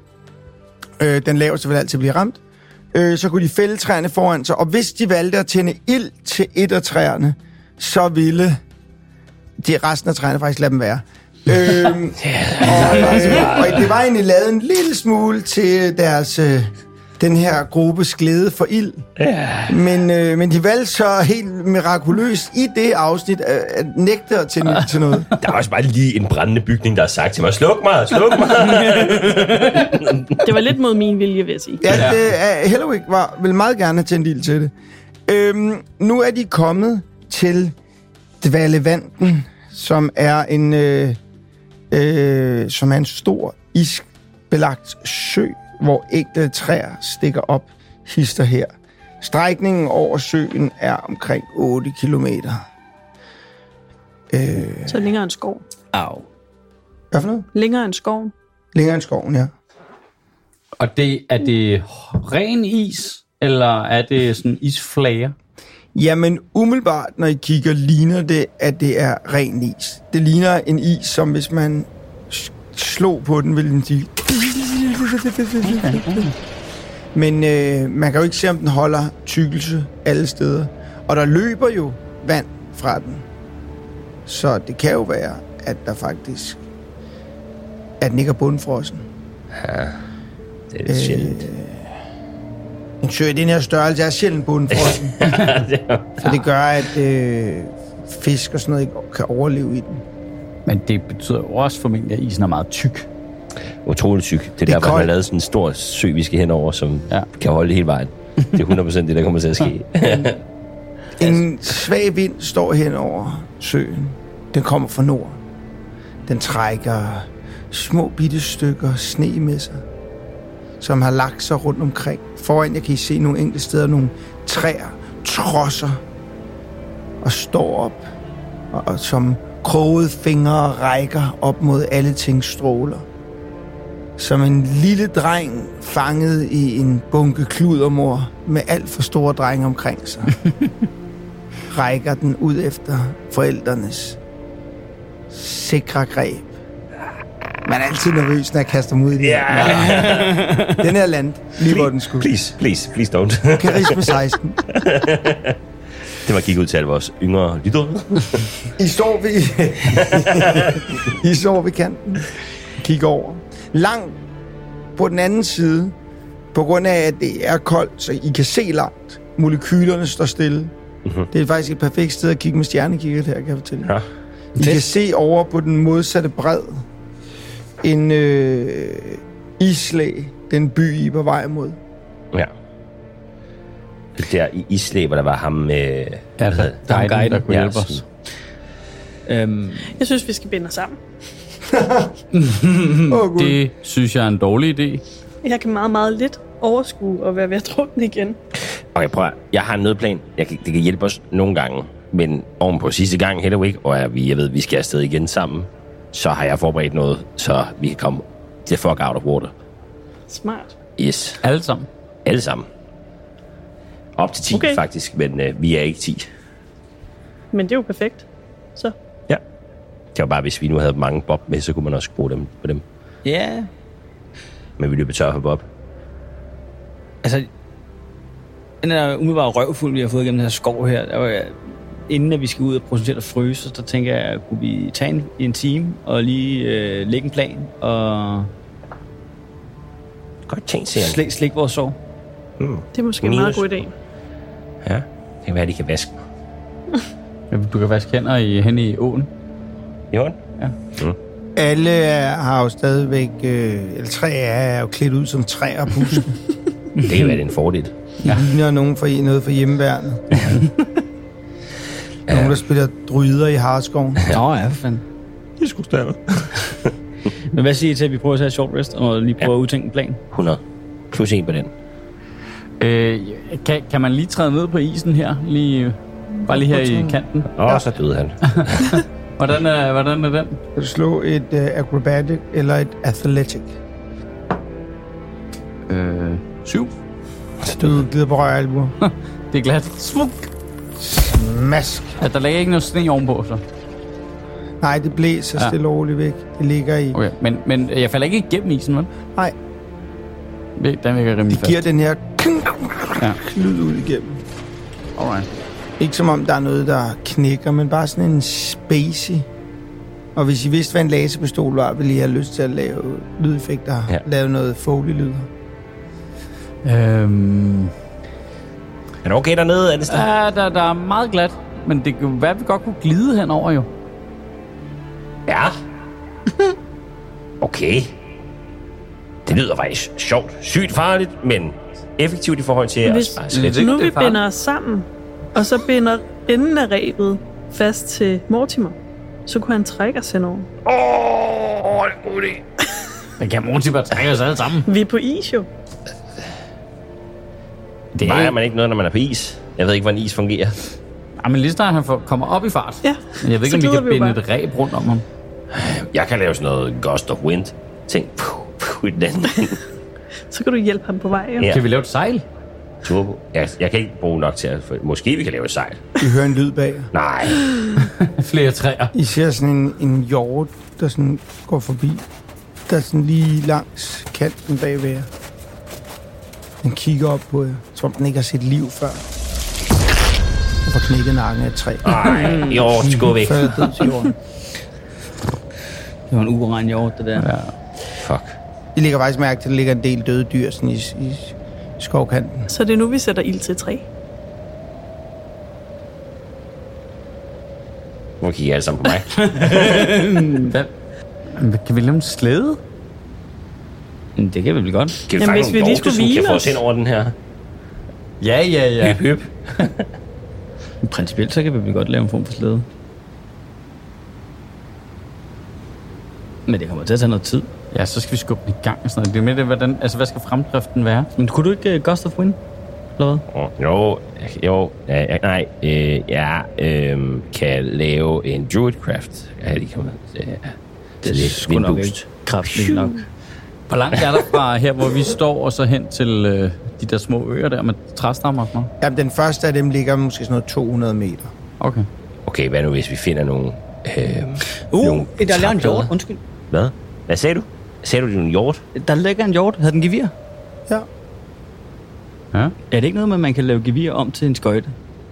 Øh, den laveste ville altid blive ramt. Øh, så kunne de fælde træerne foran sig, og hvis de valgte at tænde ild til et af træerne, så ville de resten af træerne faktisk lade dem være. øhm, og, altså, og det var egentlig lavet en lille smule til deres øh, den her gruppes glæde for ild. Yeah. Men, øh, men de valgte så helt mirakuløst i det afsnit at, at nægte at tænde ild til noget. Der var også bare lige en brændende bygning, der har sagt til mig, sluk mig, sluk mig. Det var lidt mod min vilje, vil jeg sige. Ja, det, uh, Hellowick var, ville meget gerne have tændt ild til det. Øhm, nu er de kommet til Dvalevanten, som er en øh, øh, som er en stor isbelagt sø, hvor enkelte træer stikker op hister her. Strækningen over søen er omkring otte kilometer. Øh, Så længere end skov. Au. hvad for noget? Længere end skoven. Længere end skoven, ja. Og det, er det ren is, eller er det sådan isflager? Jamen, umiddelbart, når I kigger, ligner det, at det er ren is. Det ligner en is, som hvis man slog på den, ville den sige... Men øh, man kan jo ikke se, om den holder tykkelse alle steder. Og der løber jo vand fra den. Så det kan jo være, at der faktisk... at den ikke er bundfrossen. Ja, det er lidt sjældent. En sø i den her størrelse er sjældent bundfrossen. For det gør, at øh, fisk og sådan noget ikke kan overleve i den. Men det betyder jo også formentlig, at isen er meget tyk. Utroligt tyk. Det er, Det er derfor, man har koldt. lavet sådan en stor sø, vi skal henover, som Ja. ja. kan holde hele vejen. Det er hundrede procent det, der kommer til at ske. En svag vind står hen over søen. Den kommer fra nord. Den trækker små bitte stykker sne med sig. som har lagt sig rundt omkring. Foran jer kan I se nogle enkelte steder, nogle træer, trosser, og står op, og, og som krogede fingre rækker op mod alle ting stråler. Som en lille dreng fanget i en bunke kludermor med alt for store drenge omkring sig. Rækker den ud efter forældrenes sikre greb. Man er altid nervøs, når jeg kaster dem ud i det. Yeah. Den her land, lige hvor den skulle. Please, please, please don't. Karisma seksten. Det var kigge ud til alle vores yngre lyttere. I står ved... I står ved kanten. Kig over. Langt på den anden side, på grund af, at det er koldt, så I kan se langt. Molekylerne står stille. Mm-hmm. Det er faktisk et perfekt sted at kigge med stjernekikkert her, kan jeg fortælle. Ja. I kan se over på den modsatte bred en øh, islæg, den by, I er på vej mod. Ja. Det der i islæg, hvor der var ham med... Ja, der, der, der er guide, der kunne hjælpe os. Øhm. Jeg synes, vi skal binde os sammen. oh, det synes jeg er en dårlig idé. Jeg kan meget, meget lidt overskue og være ved at drukne igen. Okay, prøv at, jeg har en nødplan. Jeg kan, det kan hjælpe os nogle gange. Men ovenpå sidste gang heller ikke, og jeg, jeg ved, vi skal afsted igen sammen, så har jeg forberedt noget, så vi kan komme til fuck out of water. Smart. Yes. Alle sammen? Alle sammen. Op til ti okay. faktisk, men øh, vi er ikke ti. Men det er jo perfekt. Så. Ja. Det var bare, hvis vi nu havde mange bob med, så kunne man også bruge dem på dem. Ja. Yeah. Men vi løber tør for bob. Altså, den der umiddelbare røvfuld, vi har fået gennem den her skov her, der var, inden at vi skal ud og potentielt at fryse, så tænker jeg, kunne vi tage en, en time og lige øh, lægge en plan og godt tænkt, siger slik, slik vores sår. Mm. Det er måske Minus. en meget god idé. Ja, det kan være, at de kan vaske. Du kan vaske hænder i, hen i åen. I åen? Ja. Mm. Alle har jo stadigvæk, øh, eller tre er jo klædt ud som træer og buske. Det kan være, det er en fordel. Ja. Ligner nogen for noget for hjemmeværnet. Ja. Nogen, der spiller druider i Harskoven. Nå ja, for fanden. Det er sgu stærkt. Men hvad siger I til, at vi prøver at tage et short rest og lige prøve ja. at udtænke en plan? hundrede. Plus en på den. Øh, kan, kan man lige træde ned på isen her? Lige, bare lige her i kanten? Åh, ja. Så døde han. hvordan, er, hvordan er den? Kan du slå et uh, acrobatic eller et athletic? Øh, syv. Du glider på røg albuer. Det er glat. Smuk. Smask. Altså, der ligger ikke noget sne ovenpå, så? Nej, det blæser ja. stille og roligt væk. Det ligger i. Okay, men, men jeg falder ikke igennem isen, vel? Nej. Den virker rimelig fast. Det giver den her ja. lyd ud igennem. Alright. Ikke som om der er noget, der knækker, men bare sådan en spacey. Og hvis I vidste, hvad en laserpistol var, ville I have lyst til at lave lydeffekter. Ja. Lave noget Foley-lyd her. Øhm... Er det okay dernede? Er det ja, der, der er meget glat. Men det kan være, at vi godt kunne glide henover, jo. Ja. Okay. Det lyder faktisk sjovt. Sygt farligt, men effektivt i forhold til hvis, os. Hvis nu vi binder os sammen, og så binder enden af rebet fast til Mortimer, så kunne han trække os henover. Åh, oh, det er god idé. Men kan Mortimer trække os alle sammen? Vi er på is, jo. Det vejer man ikke noget, når man er på is. Jeg ved ikke, hvordan is fungerer. Ja, men lige snart han kommer op i fart. Ja. Men jeg ved ikke, om vi kan binde et reb rundt om ham. Jeg kan lave sådan noget gust of wind. Tænk, puh, puh, i den anden. Så kan du hjælpe ham på vej, jo. Ja. Kan vi lave et sejl? Turbo. Jeg, jeg kan ikke bruge nok til at... Måske vi kan lave et sejl. I hører en lyd bag. Nej. Flere træer. I ser sådan en, en hjort, der sådan går forbi. Der er sådan lige langs kanten bagved jer. Den kigger op på jer, som den ikke har set liv før. Og får knækket nakken af et træ. Ej, hjort, gå væk. Falder død til jorden. Det var en uberegnet hjort, det der. Ja. Fuck. I lægger faktisk mærke til, at der ligger en del døde dyr sådan i, i skovkanten. Så det er nu, vi sætter ild til træ. Nu kigger I alle sammen på mig. Kan vi lave en slæde? Det kan vi vel godt. Kan vi Jamen, fange nogle dorte, som kan få os ind over den her? Ja, ja, ja. Hyp, hyp. Principielt, så kan vi vel godt lave en form for slæde. Men det kommer til at tage noget tid. Ja, så skal vi skubbe den i gang og sådan noget. Det er med det, hvordan, altså hvad skal fremdriften være? Men kunne du ikke uh, Gust of Wind? Eller hvad? Jo, jo, ja, ja, nej, øh, jeg øh, kan lave en druidcraft. Ja, det kan man. Ja, Det er sgu nok ikke kraftigt nok. Hvor langt er der fra her, hvor vi står, og så hen til øh, de der små øer der med træstammer og sådan noget? Jamen, den første af dem ligger måske sådan noget to hundrede meter. Okay. Okay, hvad nu hvis vi finder nogle... Øh, Uh, nogle der ligger en træplader? hjort. Undskyld. Hvad? Hvad sagde du? Sagde du, det er en hjort? Der ligger en hjort. Havde den gevir? Ja. Ja. Er det ikke noget med, at man kan lave gevir om til en skøjte?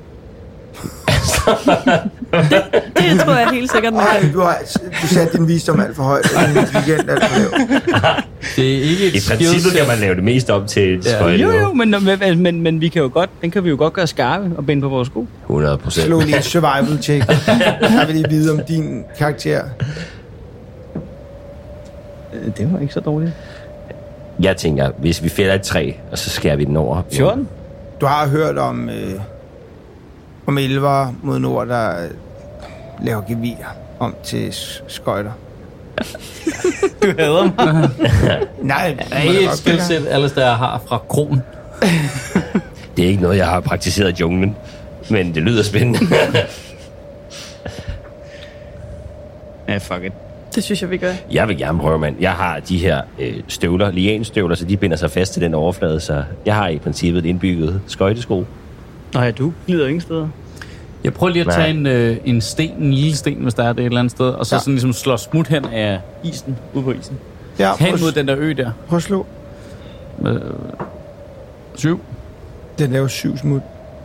Det tror jeg helt sikkert, den Ej, kan. du, har, du satte din visdom alt for højt, og din intelligent alt for lavt. Det er ikke et I princippet kan man lave det mest op til et skøjte. Jo, jo, men, men, men, men vi kan jo godt, den kan vi jo godt gøre skarpe og binde på vores sko. hundrede procent. Slå lige et survival check. Jeg vil lige vide om din karakter. Det var ikke så dårligt. Jeg tænker, hvis vi fælder et træ, og så skærer vi den over. fjorten? Du har hørt om, øh, om elver mod nord, der øh, laver gevir om til s- skøjter. Du hader mig. Nej, Der er ikke et spilsæt, alles der har fra Kron. Det er ikke noget, jeg har praktiseret i junglen, men det lyder spændende. Ja, fuck it. Det synes jeg, vi gør. Jeg vil gerne prøve, mand. Jeg har de her øh, støvler, lianstøvler, så de binder sig fast til den overflade, så jeg har i princippet et indbygget skøjtesko. Nå ja, du glider ingen steder. Jeg prøver lige at Nej. tage en, øh, en sten, en lille sten, hvis der er det et eller andet sted, og så Ja. sådan ligesom slå smut hen af isen, ude på isen. Ja, Hen prøv, mod den der ø der. prøv at slå. Øh, syv. Den laver syv smut.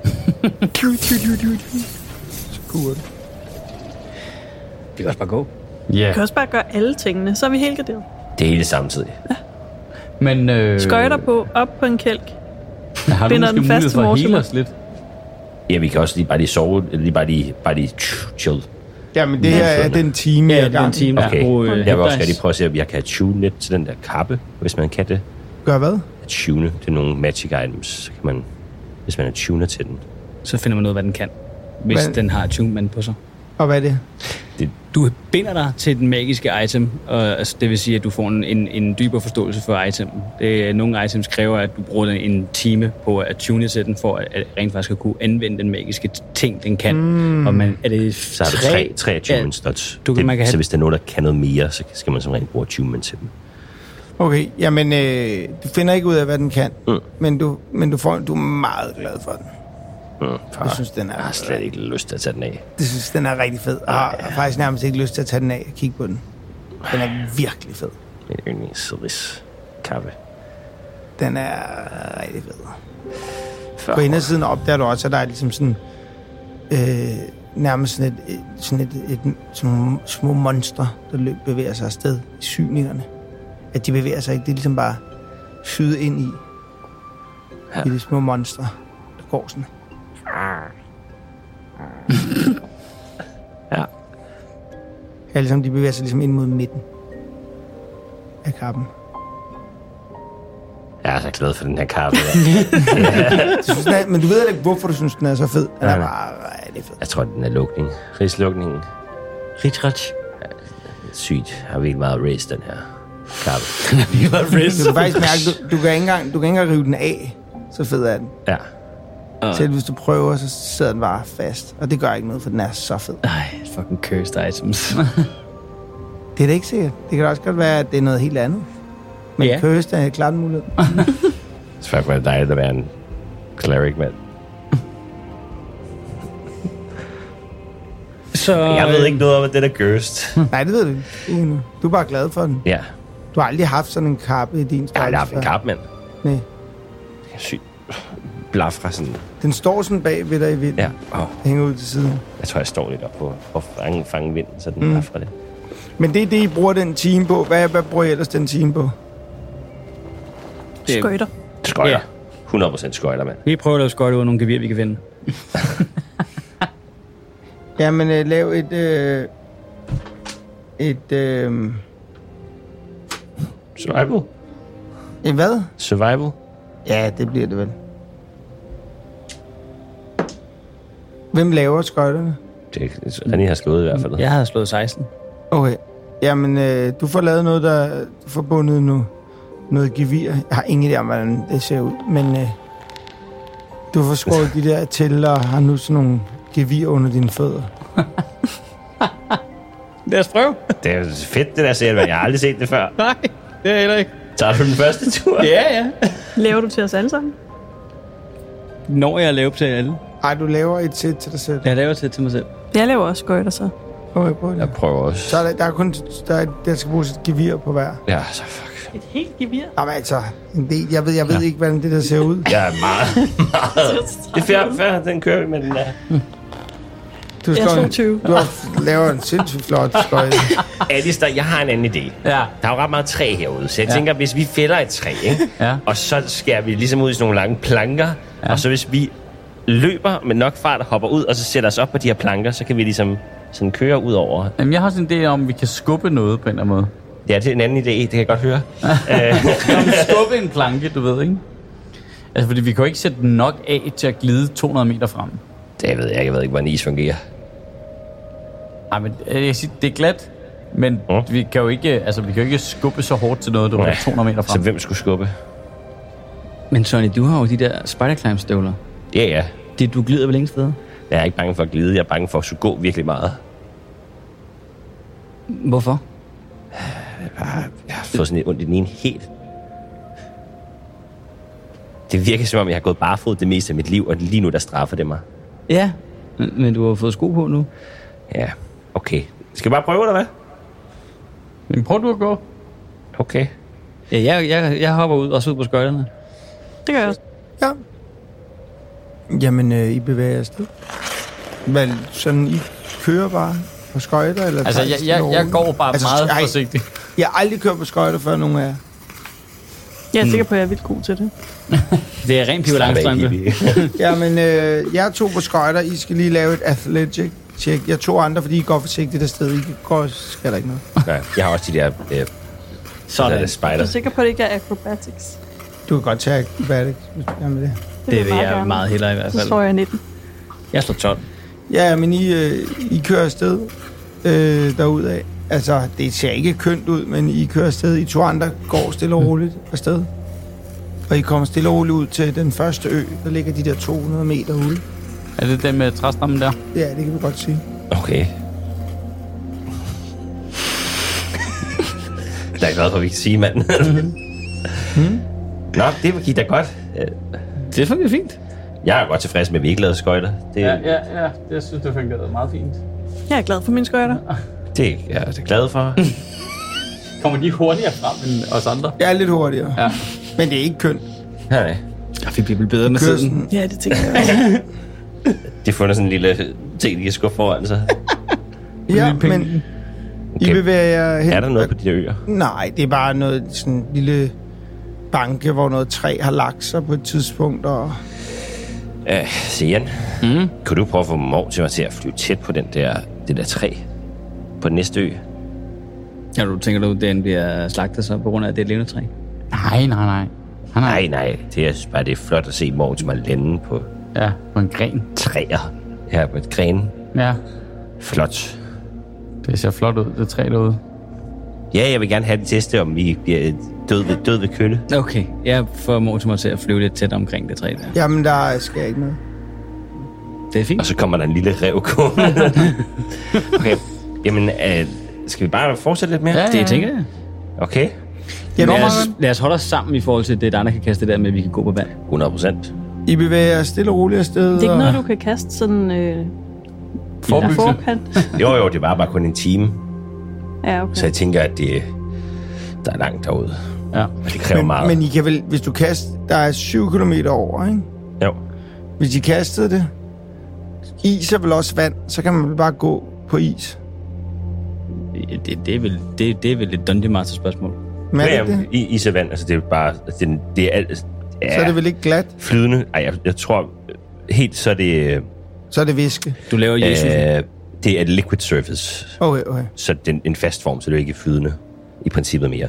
Så kurer det. Vi kan også bare gå. Ja. Vi kan også bare gøre alle tingene, så er vi helt garderet. Det hele samtidig. Men øh, Skøjter på, op på en kælk. har vi binder måske den fast mulighed til for at hele morsomme. os lidt? Ja, vi kan også lige bare lige sove, eller lige bare lige, bare lige chill. Ja, men det her er den time, Ja, jeg det er en time, der Okay, er bruge, øh, jeg vil også hit gerne dice. lige prøve at se, om jeg kan tune lidt til den der kappe, hvis man kan det. Gør hvad? At tune til nogle magic items, så kan man, hvis man er tuner til den. Så finder man ud af, hvad den kan. Hvis Hvad? den har attunement på sig. Og hvad er det? Du binder dig til den magiske item, og altså, det vil sige, at du får en, en, en dybere forståelse for itemen. Det, nogle items kræver, at du bruger en time på at tune til den, for at, at rent faktisk at kunne anvende den magiske ting, den kan. Mm. Og man, er det Så har du tre, tre attunement slots. du kan- Det, man kan så have- hvis der er noget, der kan noget mere, så skal man som regel bruge attunement til dem. Okay, jamen, øh, du finder ikke ud af, hvad den kan, Mm. men, du, men du, får, du er meget glad for den. Mm, Jeg synes, den jeg har er, slet ikke lyst til at tage den af. jeg synes, den er rigtig fed. Og jeg har faktisk nærmest ikke lyst til at tage den af og kigge på den. Den er virkelig fed. Min yndlingsris kappe. Den er rigtig fed. For På indersiden opdager du også, at der er ligesom sådan... Øh, nærmest sådan et, et, sådan et, et, sådan nogle små monstre, der løb, bevæger sig afsted i syningerne. At de bevæger sig ikke, det er ligesom bare syet ind i. Ja. I de små monstre, der går sådan. Ja. Alle sammen, de bevæger sig ligesom ind mod midten af kappen. Jeg er så glad for den her kappe. Jeg synes, den er, men du ved heller ikke, hvorfor du synes, den er så fed. Den er Nej, nej. bare rigtig fed. Jeg tror, den er lukning. Rigslukningen. Ritrach. sygt. Jeg har virkelig meget race, den her kappe. Vi var Du kan faktisk mærke, du, du, kan ikke engang, du kan ikke engang rive den af. Så fed er den. Ja. Selv hvis du prøver, så sidder den bare fast. Og det gør ikke noget, for den er så fed. Ej, fucking cursed items. Det er da ikke sikkert. Det kan også godt være, at det er noget helt andet. Men Ja. ja. Cursed er klart en mulighed. Så faktisk var det dejligt at være en cleric, mand. Så, Jeg ved ikke noget om, at den er cursed. Nej, det ved du ikke. Uh, Du er bare glad for den. Ja. Du har aldrig haft sådan en kappe i din Jeg har størrelse. aldrig haft en før. kappe, mand. Nej. Sygt. Blafra sådan. Den står sådan bag ved dig i vinden. Ja. Oh. Hænger ud til siden. Jeg tror, jeg står lidt op på at fange, fange vind, så den Mm. mm. blafra det. Men det er det, I bruger den time på. Hvad, hvad bruger I ellers den time på? Det- Skøjter. Skøjter. Ja. hundrede procent skøjter, mand. Vi prøver at lave skøjter ud af nogle gevir, vi kan finde. Jamen, øh, lav et... Øh, et... Øh, Survival? et hvad? Survival? Ja, det bliver det vel. Hvem laver skøjterne? Det er René har slået i hvert fald. Jeg havde slået seksten. Okay. Jamen, øh, du får lavet noget, der er forbundet nu. Noget gevir. Jeg har ingen idé om, hvordan det ser ud, men øh, du får skåret de der til, og har nu sådan nogle gevir under dine fødder. Lad os prøve. Det er fedt, det der ser, jeg har aldrig set det før. Nej, det er heller ikke. Tager du den første tur? Ja, ja. Laver du til os alle sammen? Når jeg laver til alle. Ej, du laver et sæt til dig selv. Jeg laver til til mig selv. Jeg laver også skøjter så. Okay, prøv det. Jeg prøver også. Så er der, der er kun, der, er, der skal bruges et gevir på hver. Ja, så fuck. Et helt gevir? Jamen altså, en del. Jeg ved, jeg ved ja. ikke, hvordan det der ser ud. Jeg er meget, meget... Det er fair, fair, den kører vi med den der. Du Jeg er toogtyve. Du har, laver en sindssygt flot skøjte. Alistair, jeg har en anden idé. Ja. Der er jo ret meget træ herude, så jeg Ja. tænker, hvis vi fælder et træ, ikke? Ja. Og så skærer vi ligesom ud i sådan nogle lange planker, ja. Og så hvis vi løber med nok fart og hopper ud, og så sætter os op på de her planker, så kan vi ligesom sådan køre ud over. Jamen, jeg har også en idé om, at vi kan skubbe noget på en eller anden måde. Ja, det er en anden idé, det kan jeg godt høre. Skubbe en planke, du ved, ikke? Altså, fordi vi kan jo ikke sætte nok af til at glide to hundrede meter frem. Det ved jeg ikke, jeg ved ikke, hvordan is fungerer. Ej, men øh, jeg siger, det er glat, men mm. vi kan jo ikke, altså, vi kan jo ikke skubbe så hårdt til noget, der er to hundrede meter frem. Så hvem skulle skubbe? Men Sonny, du har jo de der spider-climb-støvler. Ja, ja. Det, du glider vel ingen steder? Jeg er ikke bange for at glide, jeg er bange for at skulle gå virkelig meget. Hvorfor? Jeg har fået sådan lidt ondt i den ene helt. Det virker som om, jeg har gået barefod det meste af mit liv, og lige nu, der straffer det mig. Ja, men, men du har fået sko på nu. Ja, okay. Skal vi bare prøve, eller hvad? Men prøv du at gå. Okay. Ja, jeg, jeg, jeg hopper ud, også ud på skøjterne. Det gør jeg også. Ja. Jamen, øh, I bevæger jer afsted. Hvad, sådan, I kører bare på skøjter? Eller Altså, jeg, jeg, jeg går bare altså, meget ej, forsigtigt. Jeg har aldrig kørt på skøjter før nogen af jer. Jeg er sikker på, at jeg er vildt god til det. Det er rent Pippi Langstrømpe. Jamen, øh, jeg to på skøjter. I skal lige lave et athletic check. Jeg to andre, fordi I går forsigtigt afsted. I går, skal der ikke noget. Ja, jeg har også de der øh, Sådan. der spider. Jeg er sikker på, at det ikke er acrobatics. Du kan godt tage acrobatics, hvis du gerne vil det. Det vil jeg gerne. meget hellere i hvert Så fald. slår jeg nitten. Jeg slår tolv. Ja, men I, øh, I kører afsted øh, derudad. Altså, det ser ikke kønt ud, men I kører afsted. I to andre går stille og roligt afsted. Og I kommer stille og roligt ud til den første ø, der ligger de der to hundrede meter ude. Er det den med træstammen der? Ja, det kan vi godt sige. Okay. Jeg er glad for, at vi kan sige, manden. hmm? Nå, det gik da godt. Det fungerer fint. Jeg er godt tilfreds med, at vi ikke lavede skøjter. Det, Ja, ja, ja. Jeg synes, det fungerede meget fint. Jeg er glad for mine skøjter. det er jeg er glad for. Kommer de hurtigere frem end os andre? Jeg er lidt hurtigere. Ja. Men det er ikke kønt. Nej. Jeg fik blive bedre med Kører tiden. sådan- Ja, det tænker jeg. De får sådan en lille ting, de kan skubbe foran sig. Ja, men I Okay. bevæger jer hen. Er der noget på de der øer? Nej, det er bare noget sådan en lille banke, hvor noget træ har lagt sig på et tidspunkt. Og Øh, Sian, Mm. kan du prøve at få Mor til mig til at flyve tæt på den der, det der træ på den næste ø? Ja, du tænker du, at den bliver slagtet så på grund af, at det er et levende træ? Nej, nej, nej. Nej, Nej, nej, det er bare det er flot at se Mor til mig lande på Ja, på en gren. træer her på et gren. Ja, Flot. det ser flot ud, det træ derude. Ja, jeg vil gerne have det teste, om vi bliver død ved, død ved kølle. Okay, jeg får mor til mig til at flyve lidt tæt omkring det træ der. jamen, der sker ikke noget. Det er fint. Og så kommer der en lille rev gående. Okay, jamen, øh, skal vi bare fortsætte lidt mere? Ja, Det tænker jeg. Okay, Jamen, Lad os, altså, lad os holde os sammen i forhold til det, der andre kan kaste det der med, at vi kan gå på vand. hundrede procent. I bevæger jer stille og roligt afsted. Det er ikke og- noget, du kan kaste sådan øh, Forebyggelse. forkant. Jo, jo, det var bare kun en time. Ja, okay. Så jeg tænker, at det, der er langt derude. Ja. Og det kræver men, meget. men I kan vel, hvis du kaster, der er syv kilometer over, ikke? Jo. Hvis I kastede det, is er vel også vand, så kan man vel bare gå på is. Det, det, er, vel, det, det er vel et Dungeon Master spørgsmål. Men er Ja, det det? i, is og vand, altså det er jo bare, altså, det, det er alt, ja, Så er det vel ikke glat, flydende. Ej, jeg, jeg tror helt, så er det, så er det væske. Du laver Jesus. øh, det er liquid surface. Okay, okay. Så det er en fast form, så det er ikke flydende i princippet mere.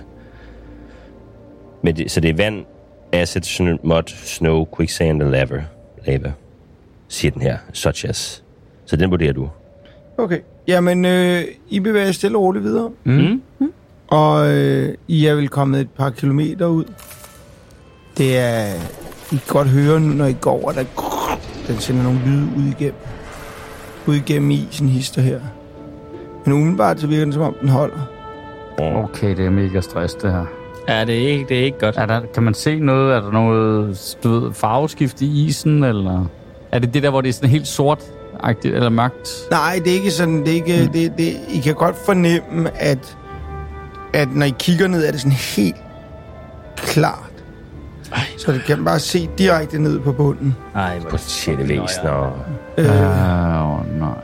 Men det, så det er vand, acid, mud, snow, quicksand og lava, lava, siger den her, such as. Så den vurderer du. Okay. Jamen, øh, I bevæger stille og roligt videre. Mm. Mm. Og øh, I er vel kommet et par kilometer ud. Det er... I kan godt høre, når I går over, der... Den sender nogle lyde ud igennem. Ud igennem isen, hister her. Men umiddelbart så virker den, som om den holder. Okay, det er mega stress, det her. Ja, det er ikke, det er ikke godt. Er der, kan man se noget? Er der noget, du ved, farveskift i isen, eller... Er det det der, hvor det er sådan helt sort-agtigt, eller mørkt? Nej, det er ikke sådan... Det er ikke, mm. det, det, I kan godt fornemme, at, at når I kigger ned, er det sådan helt klart. Ej. Så det kan man bare se direkte ned på bunden. Ej, hvor På sjette væsener. Øh, Åh, oh, nej.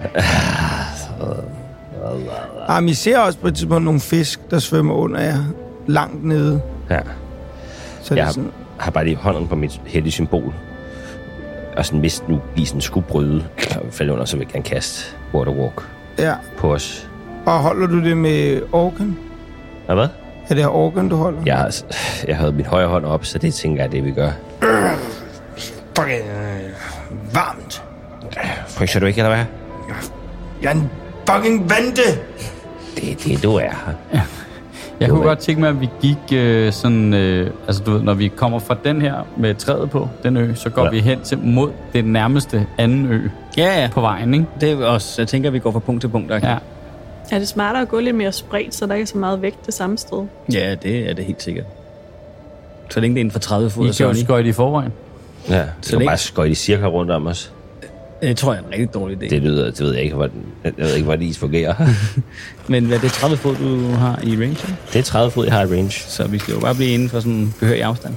Jamen, I ser også på et tidspunkt nogle fisk, der svømmer under jer langt nede. Ja. Så det Jeg er har, sådan... har bare lige hånden på mit heldige symbol. Og sådan, hvis nu lige sådan skulle bryde og falde under, så vil jeg gerne kaste Waterwalk Ja. på os. Og holder du det med orken? Og hvad? Er det her orken, du holder? Jeg, har- jeg havde min højre hånd op, så det tænker jeg, det vi gør. Fucking øh, varmt. Fryser du ikke, eller hvad? Jeg er en fucking vante. Det er det, du er. Jeg Jo, kunne men- godt tænke mig, at vi gik øh, sådan... Øh, altså, du ved, når vi kommer fra den her med træet på, den ø, så går Ja. vi hen til mod det nærmeste anden ø Ja, ja. på vejen, ikke? Det er også, jeg tænker, at vi går fra punkt til punkt. Okay? Ja. Er det smartere at gå lidt mere spredt, så der ikke er så meget vægt det samme sted? Ja, det er det helt sikkert. Så længe det er inden for tredive fod I af kan jo Sonny. skøjte i forvejen. Ja, så længe- du bare skøjte i cirkler rundt om os. Det tror jeg er en rigtig dårlig idé. Det lyder, det ved jeg ikke, hvordan, jeg ved ikke, hvordan is fungerer. Men hvad er det tredive fod, du har i range? Ikke? Det er tredive fod, jeg har i range. Så vi skal jo bare blive inden for sådan en behørig afstand.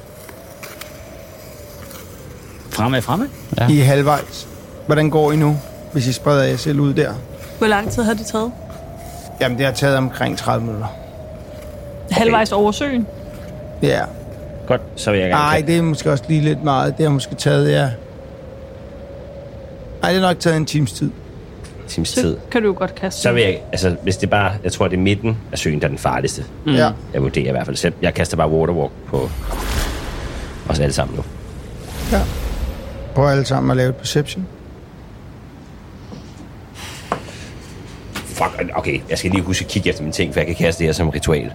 Fremad, fremad. Ja. I er halvvejs. Hvordan går I nu, hvis I spreder jer selv ud der? Hvor lang tid har det taget? Jamen, det har taget omkring tredive minutter. Halvvejs over søen? Ja. Godt, så vil jeg gerne... Nej, det er måske også lige lidt meget. Det har måske taget jer... Nej, det har nok taget en times tid. times Så tid. kan du jo godt kaste. Så vil jeg, altså, hvis det bare, jeg tror, det er midten af søen, der er den farligste. Mm. Ja. Jeg vurderer i hvert fald selv. Jeg kaster bare Waterwalk på os alle sammen nu. Ja. Prøv alle sammen at lave et perception. Fuck, okay, jeg skal lige huske at kigge efter mine ting, for jeg kan kaste det her som ritual.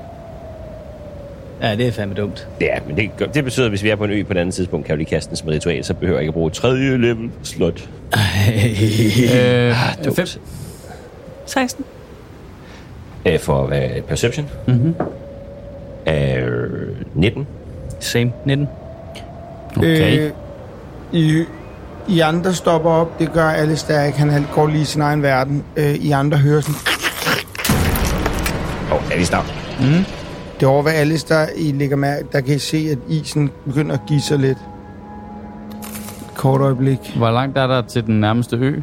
Ja, det er fandme dumt. Ja, men det, gør- det betyder, at hvis vi er på en ø på et andet tidspunkt, kan jeg jo lige kaste den som ritual, så behøver jeg ikke at bruge tredje level slot. Øh, dumt. fem. seksten? Øh, for uh, perception. Mhm. Øh, nitten. Same, nitten. Okay. Øh, I, I andre stopper op. Det gør Alistair ikke. Han går lige i sin egen verden. Øh, I andre hører sådan... Åh, oh, er vi start? Det er over ved Alistair, I lægger mærke. Der kan I se, at isen begynder at give sig lidt. Et kort øjeblik. Hvor langt er der til den nærmeste ø?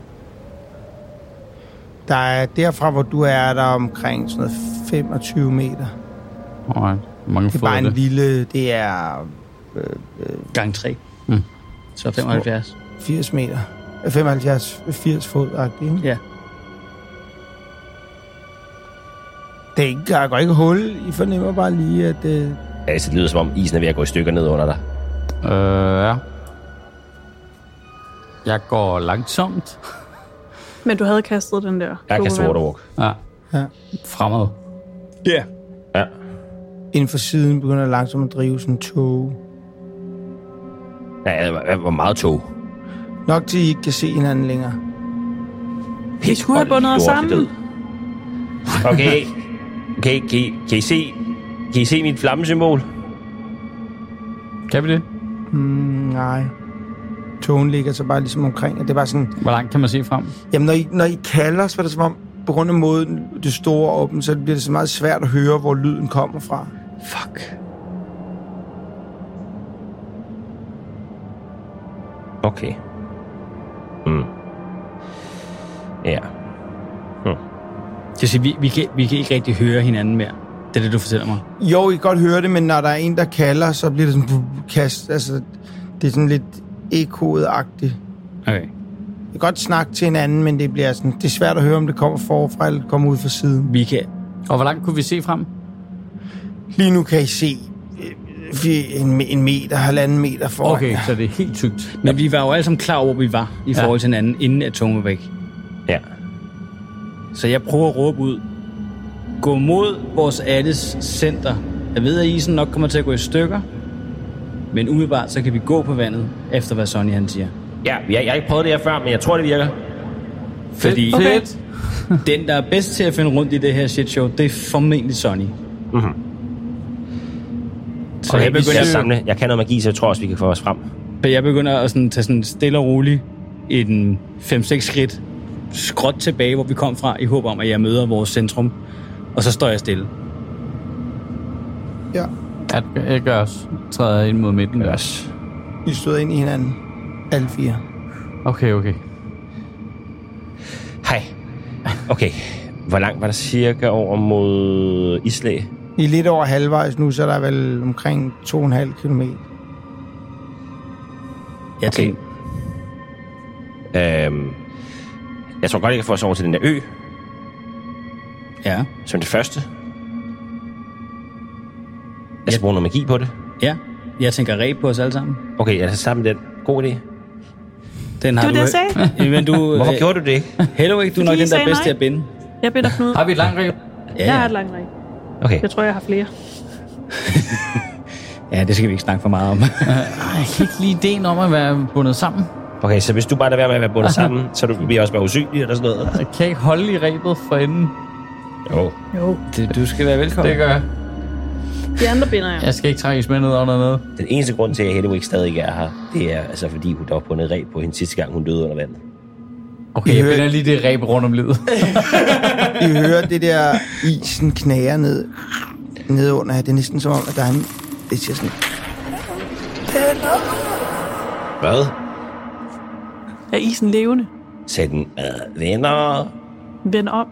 Der er derfra, hvor du er, der omkring sådan noget femogtyve meter. Alright. Hvor mange Det er fod bare er en det? lille... Det er Gang tre. Mm. Så femoghalvfjerds. firs meter. femoghalvfjerds firs fod-agtigt, ikke? Ja. Det er ikke, der går ikke hul. I fornemmer bare lige, at... Øh, Altså, det lyder som om isen er ved at gå i stykker ned under dig. Øh, ja. Jeg går langsomt. Men du havde kastet den der. Jeg har kastet Google Waterwalk. Ja. ja. Fremad. Ja. Yeah. Ja. Inden for siden begynder det langsomt at drive sådan en tog. Ja, hvor meget tog? Nok til, I ikke kan se hinanden længere. Vi skulle have bundet os sammen. Okay. Okay, kan I, kan I se... Kan I se mit flammesymbol? Kan vi det? Mm, nej. Togen ligger så bare ligesom omkring, og det er bare sådan... Hvor langt kan man se frem? Jamen, når I, når I kalder, så er det som om, på grund af måden, det store åben, så bliver det så meget svært at høre, hvor lyden kommer fra. Fuck. Okay. Mm. Ja. Hm. Det vil sige, vi, vi, kan, vi kan ikke rigtig høre hinanden mere. Det er det, du fortæller mig. Jo, I kan godt høre det, men når der er en, der kalder, så bliver det sådan kast. Altså, det er sådan lidt ekoet-agtigt. Okay. I kan godt snakke til hinanden, men det bliver sådan, det er svært at høre, om det kommer forfra eller kommer ud fra siden. Vi kan... Og hvor langt kunne vi se frem? Lige nu kan I se øh, en, en meter, halvanden meter foran. Okay, så det er helt tykt. Men vi var jo alle sammen klar over, hvor vi var i forhold til hinanden, inden at tungen var væk. Ja. Så jeg prøver at råbe ud. Gå mod vores alles center. Jeg ved, at isen nok kommer til at gå i stykker. Men umiddelbart, så kan vi gå på vandet, efter hvad Sonny han siger. Ja, jeg, jeg har ikke prøvet det her før, men jeg tror, det virker. Fordi Okay. den, der er bedst til at finde rundt i det her shit show, det er formentlig Sonny. Mm-hmm. Så Okay, jeg vi skal begynder, samle. Jeg kan noget magi, så jeg tror også, vi kan få os frem. jeg begynder at sådan, tage sådan stille og roligt en fem seks skridt skråt tilbage, hvor vi kom fra, i håb om, at jeg møder vores centrum. Og så står jeg stille. Ja. At, jeg gør også. Træder ind mod midten. Yes. I stod ind i hinanden. Alle fire. Okay, okay. Hej. Okay. Hvor langt var der cirka over mod Islæ? I er lidt over halvvejs nu, så er der vel omkring to og en halv kilometer. Jeg Okay. tænker, Øhm, jeg tror godt, jeg kan få os over til den der ø, ja, som det første. Jeg skal bruge noget magi på det. ja. Jeg tænker ræb på os alle sammen. Okay, jeg tager sammen den. God idé. Den har Det var det, jeg sagde. sagde. Men du, Hvorfor øh, gjorde du det ikke? Hello, du er nok Fordi I den, der er sagde bedst nej. til at binde. Jeg binder Knud. Har vi et langt ræb? Jeg har et langt ræb. Okay. Jeg tror, jeg har flere. Ja, det skal vi ikke snakke for meget om. Ej, jeg kan ikke lide ideen om at være bundet sammen. Okay, så hvis du bare lader være med at være bundet sammen, så du bliver også bare usynlig eller sådan noget. Jeg kan ikke holde i rebet for enden. Jo. Jo. det, du skal være velkommen. Det gør jeg. De andre binder jeg. Jeg skal ikke trækkes med ned under noget. Den eneste grund til, at Hedwig stadig ikke er her, det er altså fordi, hun der var bundet reb på hende sidste gang, hun døde under vandet. Okay, I jeg hører- binder lige det ræb rundt om livet. I hører det der isen knager ned, ned under her. Det er næsten som om, at der er en... Det siger sådan... Hvad? Er isen levende? Sagde den, øh, venner. Vend om.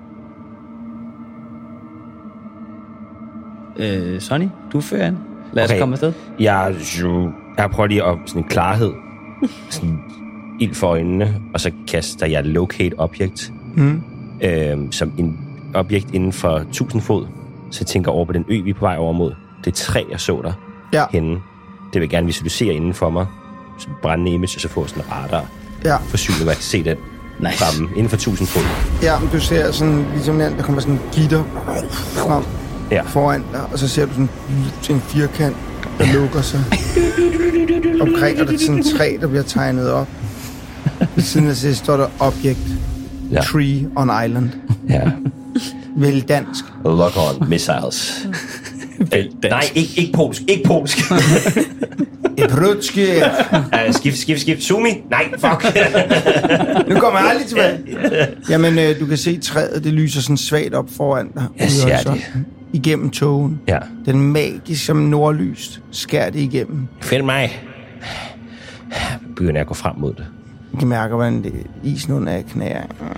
Øh, Sonny, du fører an. Lad os Okay. komme afsted. Jeg, jo, jeg prøver lige at sådan en klarhed. Sådan ild for øjnene, og så kaster jeg locate object. Mm. Øh, som en objekt inden for tusind fod. Så jeg tænker over på den ø, vi er på vej over mod. Det er træ, jeg så der Ja, henne. Det vil jeg gerne visualisere inden for mig. Så brændende image, og så få sådan en radar. ja, Forsynet, hvor jeg kan se den Nice. fremme inden for tusind fod. ja, men du ser sådan, ligesom der, der kommer sådan en gitter frem Ja. foran dig, og så ser du sådan en firkant, der lukker sig omkring, og der er sådan et træ, der bliver tegnet op. Ved siden af det står der object, Ja. tree on island. Ja. Vel dansk. Lock on missiles. øh, nej, ikke, ikke polsk. Ikke polsk. Et brudske. uh, skift, skift, skift. Sumi? Nej, fuck. Nu kommer jeg aldrig tilbage. Jamen, øh, du kan se træet, det lyser sådan svagt op foran dig. Jeg ude i ser det. horisonten. Igennem togen. Ja. Den magisk som nordlys skær det igennem. Find mig. Begynder jeg at gå frem mod det. Du kan mærke, hvordan det isen under af knæer.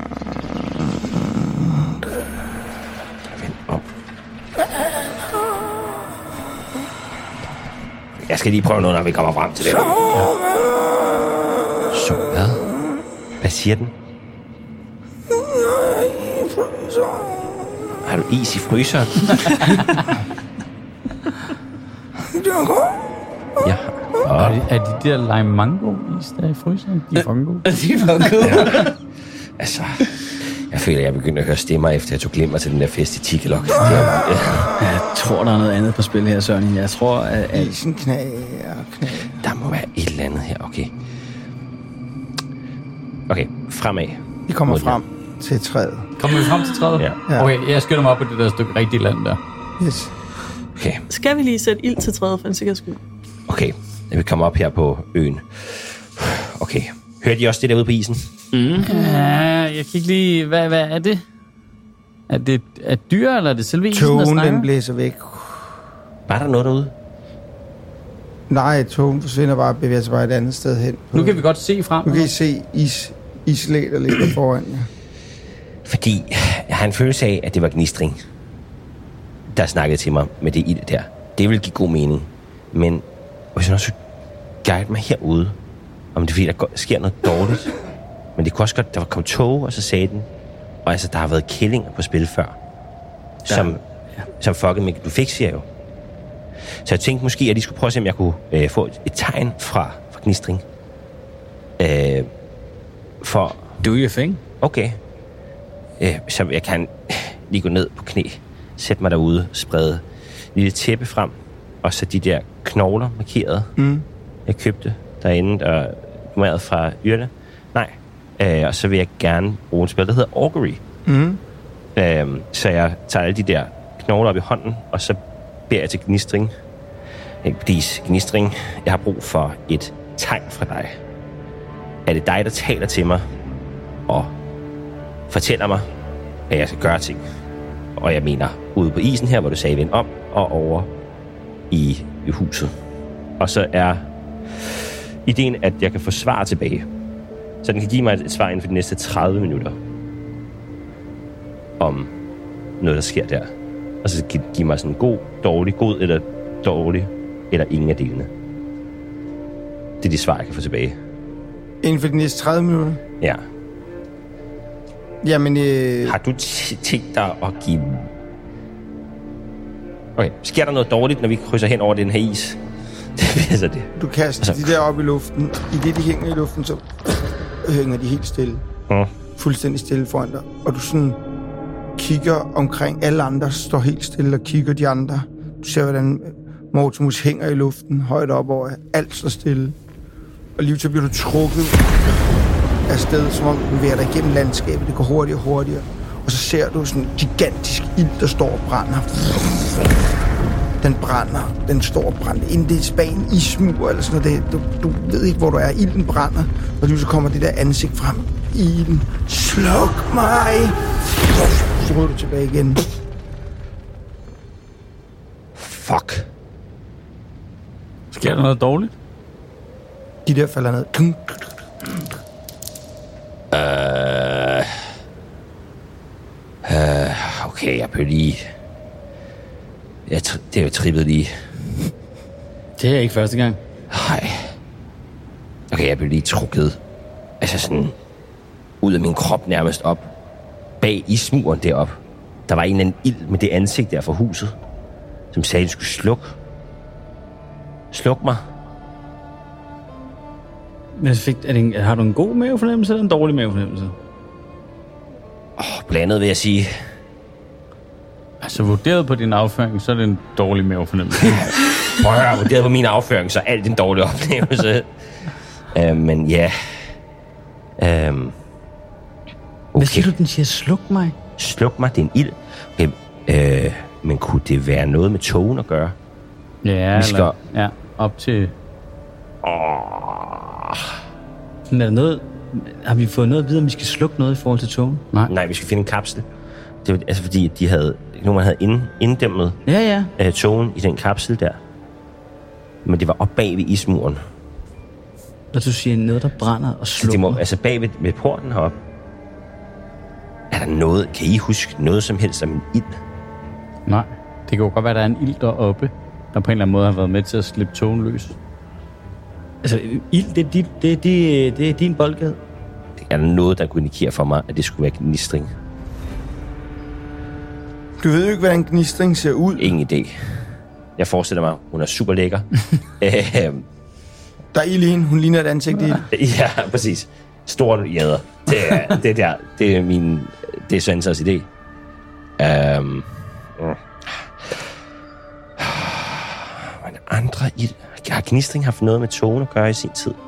Vend om. Jeg skal lige prøve noget, når vi kommer frem til det. Ja. Så hvad? Hvad siger den? Har du is i fryseren? Ja. Er de, er de der lime mango is der i fryseren? De er fucking gode. De var gode. Altså, jeg føler, jeg begynder at høre stemmer, efter jeg tog glimmer til den der fest i Tikelok. Jeg tror, der er noget andet på spil her, Sonny. Jeg tror, at... at Isen knæer og knæer. Der må være et eller andet her, okay. Okay, fremad. De kommer Mod frem til træet. Kommer vi frem til træet? Ja. Ja. Okay, jeg skynder mig op på det der stykke rigtige land der. Yes. Okay, Skal vi lige sætte ild til træet for en sikkerheds skyld? okay. Jeg vil komme op her på øen. Okay. Hørte I også det derude på isen? Ja, jeg kan ikke lige... Hvad, hvad er det? Er det er dyr, eller er det selve isen, der Togen, snakker? den blæser væk. Var der noget derude? Nej, togen forsvinder bare og bevæger sig bare et andet sted hen. Nu kan vi godt se frem. Nu kan I se is, islæ, der ligger foran jer. Fordi jeg har en følelse af, at det var Gnistring, der snakkede til mig med det ild der. Det vil give god mening. Men hvis jeg også guide mig herude, om det er fordi, der går, sker noget dårligt. Men det kunne også godt, der var kom tog, og så sagde den. Og altså, der har været kællinger på spil før. Som, ja. som fuckede med du fik, siger jo. Så jeg tænkte måske, at jeg skulle prøve at se, om jeg kunne øh, få et, et tegn fra, fra Gnistring. Øh, for... do your thing. Okay. øh, så jeg kan lige gå ned på knæ, sætte mig derude, sprede lille tæppe frem, og så de der knogler markeret, mm. jeg købte derinde, der nummereret fra Yrte. Nej. Øh, og så vil jeg gerne bruge et spil, der hedder Augury. Mm. Øh, så jeg tager alle de der knogler op i hånden, og så beder jeg til gnistring. Please, gnistring. Jeg har brug for et tegn fra dig. Er det dig, der taler til mig og fortæller mig, at jeg skal gøre ting? Og jeg mener, ude på isen her, hvor du sagde vend om, og over i, i huset. Og så er ideen, at jeg kan få svar tilbage. Så den kan give mig et svar inden for de næste tredive minutter. Om noget, der sker der. Og så kan give mig sådan en god, dårlig, god eller dårlig, eller ingen af delene. Det er de svar, jeg kan få tilbage. Inden for de næste tredive minutter? Ja. Jamen, øh... Har du t- tænkt dig at give... Okay, sker der noget dårligt, når vi krydser hen over den her is? Det er så det. Du kaster altså... de der op i luften. I det, de hænger i luften, så hænger de helt stille. Mm. Fuldstændig stille foran dig. Og du sådan kigger omkring. Alle andre står helt stille og kigger de andre. Du ser, hvordan Mortimus hænger i luften, højt op over. Alt står stille. Og lige så bliver du trukket afsted, som om du bevæger dig igennem landskabet. Det går hurtigere og hurtigere. Og så ser du sådan en gigantisk ild, der står og brænder. Den brænder. Den står og brænder. Inden det er spagen i smur eller sådan noget. Du, du ved ikke, hvor du er. Ilden brænder. Og lige så kommer det der ansigt frem. Ilden. Sluk mig! Så ryger du tilbage igen. Fuck. Sker der noget dårligt? De der falder ned. Uh, uh, okay, jeg blev lige... Jeg tri- det er jo trippet lige. Det er ikke første gang. Nej. Okay, jeg blev lige trukket. Altså sådan... Ud af min krop nærmest op. Bag i smuren derop. Der var en eller anden ild med det ansigt der fra huset. Som sagde, at du skulle slukke. Sluk mig. Men fik, er det en, har du en god mavefornemmelse eller en dårlig mavefornemmelse? Åh, oh, blandet vil jeg sige. Altså, vurderet på din afføring, så er det en dårlig mavefornemmelse. Prøv at høre, vurderet på min afføring, så er alt en dårlig oplevelse. uh, men ja... Um, okay. Hvad siger du, den siger? Sluk mig? Sluk mig, det er en ild. Okay, uh, men kunne det være noget med togen at gøre? Ja, vi skal... eller, ja, op til... Oh. Men er der noget... Har vi fået noget at vide, om vi skal slukke noget i forhold til togen? Nej. Nej, vi skal finde en kapsel. Det var altså fordi, de havde... Nogen havde ind, inddæmmet ja, ja. Uh, togen i den kapsel der. Men det var op bag ved ismuren. Når du siger noget, der brænder og slukker. De må, altså bag ved, ved porten heroppe. Er der noget... Kan I huske noget som helst om en ild? Nej. Det kan jo godt være, at der er en ild deroppe, der på en eller anden måde har været med til at slippe togen løs. Altså, ild, det er, dit, det, er, det, er, det er din boldgade. Er der noget, der kunne indikere for mig, at det skulle være gnistring? Du ved jo ikke, hvordan gnistring ser ud. Ingen idé. Jeg forestiller mig, hun er super lækker. Der er ild i hende. Hun ligner et ansigt i. Ja, præcis. Store jæder. Det er, det der. Det er min... Det er Sensors idé. Um, men andre ild... Har gnistring haft noget med togen at gøre i sin tid?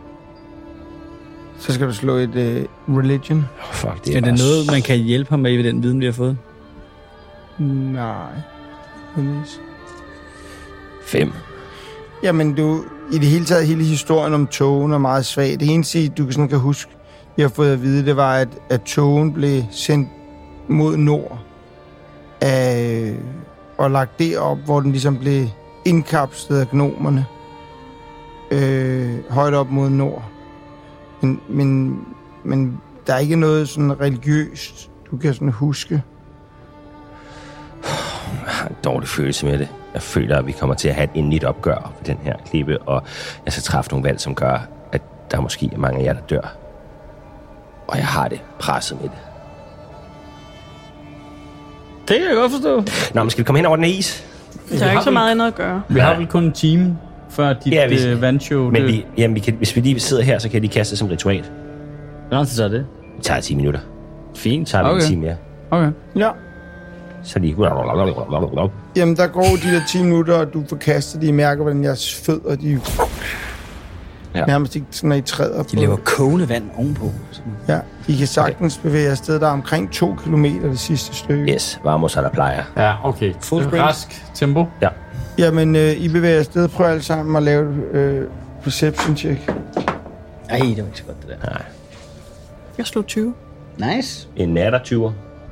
Så skal du slå et uh, religion. Oh, fuck, det er, er det noget, man kan hjælpe ham med i den viden, vi har fået? Nej. Fem. Jamen, du... I det hele taget, hele historien om togen er meget svag. Det eneste, du sådan kan huske, jeg har fået at vide, det var, at, at togen blev sendt mod nord. Af, og lagt derop, hvor den ligesom blev indkapslet af gnomerne. Øh, højt op mod nord. Men, men, men der er ikke noget sådan religiøst, du kan sådan huske. Jeg har en dårlig følelse med det. Jeg føler, at vi kommer til at have et endeligt opgør på den her klippe, og jeg skal træffe nogle valg, som gør, at der måske er mange af jer, der dør. Og jeg har det presset med det. Det kan jeg godt forstå. Nå, men skal vi komme hen over den is? Der er ikke så meget andet at gøre. Vi har vel kun en time før dit ja, hvis, uh, vandshow. Men vi, jamen, vi kan, hvis vi lige sidder her, så kan de kaste som ritual. Hvor lang tid tager det? Det tager ti minutter. Fint. Så har vi Okay. en time mere. Okay. Ja. Så lige... Jamen, der går de der ti minutter, og du forkaster de mærker, hvordan jeres fødder, de Ja. nærmest ikke sådan, når I træder på. De laver kogende vand ovenpå. Sådan. Ja, I kan sagtens bevæge jer afsted. Der er omkring to kilometer det sidste stykke. Yes, Vamos, der plejer. Ja, okay. Full sprint. Rask tempo. Ja. Jamen, øh, I bevæger jer afsted. Prøv alle sammen at lave øh, perception check. Ej, det var ikke så godt, det der. Nej. Jeg slog tyve. Nice. En nattertyver.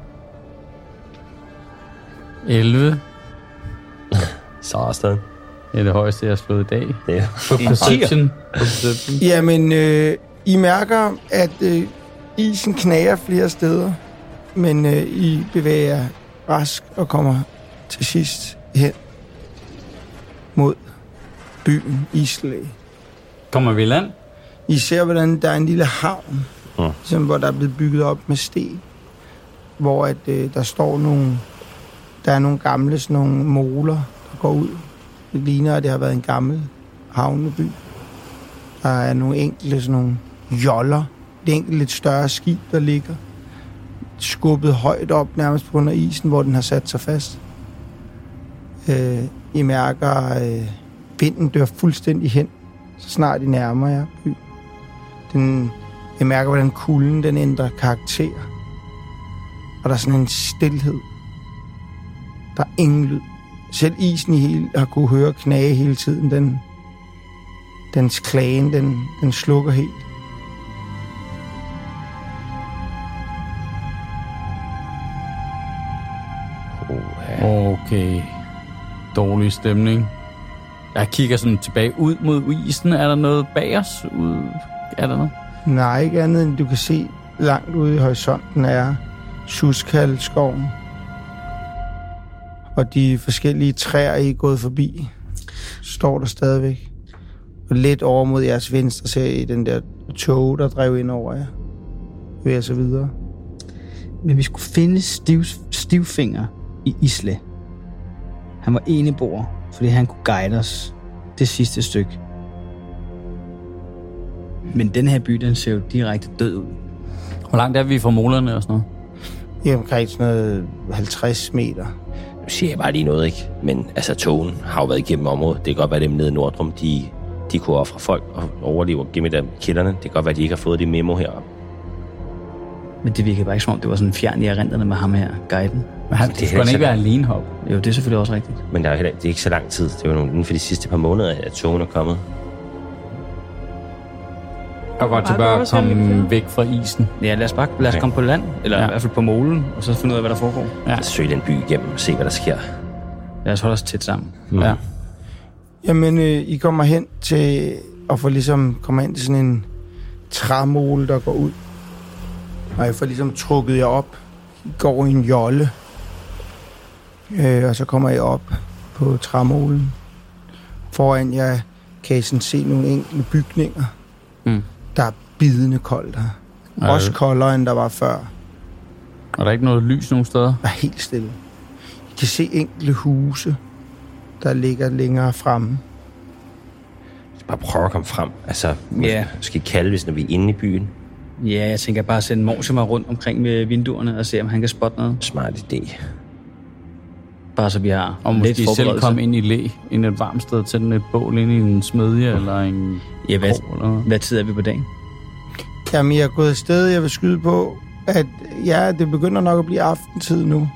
elleve. Så afsted. Det er det højeste, jeg har slået i dag. Det er Perception. Perception. Jamen, øh, I mærker, at øh, isen knager flere steder, men øh, I bevæger jer rask og kommer til sidst hen mod byen Islay. Kommer vi i land? I ser, hvordan der er en lille havn, Mm. ligesom, hvor der er blevet bygget op med sten, hvor at, øh, der står nogle, der er nogle gamle sådan nogle moler, der går ud. Det ligner, at det har været en gammel havneby. Der er nogle enkelte sådan nogle joller, et enkelt lidt større skib, der ligger skubbet højt op, nærmest på grund af isen, hvor den har sat sig fast. Øh, I mærker, øh, vinden dør fuldstændig hen, så snart I nærmer jer byen. Den, jeg mærker, hvordan kulden den ændrer karakter. Og der er sådan en stilhed. Der er ingen lyd. Selv isen i hele har kunne høre knage hele tiden. Den, dens klagen, den, den slukker helt. Okay. Dårlig stemning. Jeg kigger sådan tilbage ud mod isen. Er der noget bag os? Ud? Er der noget? Nej, ikke andet end du kan se langt ude i horisonten er Suskal-skoven. Og de forskellige træer, I er gået forbi, står der stadigvæk. Og lidt over mod jeres venstre ser I den der tog, der drev ind over jer. Ved så videre. Men vi skulle finde stiv, Stivfinger i Isle. Han var eneboer, fordi han kunne guide os det sidste stykke. Men den her by, den ser jo direkte død ud. Hvor langt er vi fra molerne og sådan noget? I er omkring sådan noget halvtreds meter. Nu siger jeg bare lige noget, ikke? Men altså, togen har jo været igennem området. Det kan godt være, dem nede i Nordrum, de, de kunne ofre folk og overleve gennem dem kilderne. Det kan godt være, at de ikke har fået det memo heroppe. Men det virkede bare ikke som om, det var sådan fjern i erindrene med ham her, guiden. Men han, Det er det skulle han heller ikke være ikke alene hop. Jo, det er selvfølgelig også rigtigt. Men der er jo heller, det er ikke så lang tid. Det er jo inden for de sidste par måneder, at togen er kommet. Jeg var til Bare bare gå at og se, om vi kan komme finde. væk fra isen. Ja, lad os bare lad os Okay. komme på land, eller Ja. i hvert fald på molen, og så finde ud af, hvad der foregår. Ja. Så søg den by igennem og se, hvad der sker. Lad os holde os tæt sammen. Mm. Ja. Jamen, øh, I kommer hen til at få ligesom, kommer hen til sådan en træmole, der går ud. Og jeg får ligesom trukket jer op. I går i en jolle. Øh, og så kommer I op på træmolen. Foran jer kan I sådan se nogle enkelte bygninger. Mm. Der er bidende koldt her. Ja. Også koldere, end der var før. Er der ikke noget lys nogen steder? Der er helt stille. I kan se enkelte huse, der ligger længere fremme. Bare prøv at komme frem. Altså, Ja. måske kalde, hvis når vi er inde i byen. Ja, jeg tænker bare at sende Mortimer rundt omkring med vinduerne og se, om han kan spotte noget. Smart idé. Bare så vi har Og lidt måske selv forberedelse. komme ind i læ, ind i et varmt sted, tænde et bål ind i en smedje Mm. eller en Ja, hvad, krog eller noget. hvad tid er vi på dagen? Jamen, jeg er gået afsted. Jeg vil skyde på, at ja, det begynder nok at blive aftentid nu.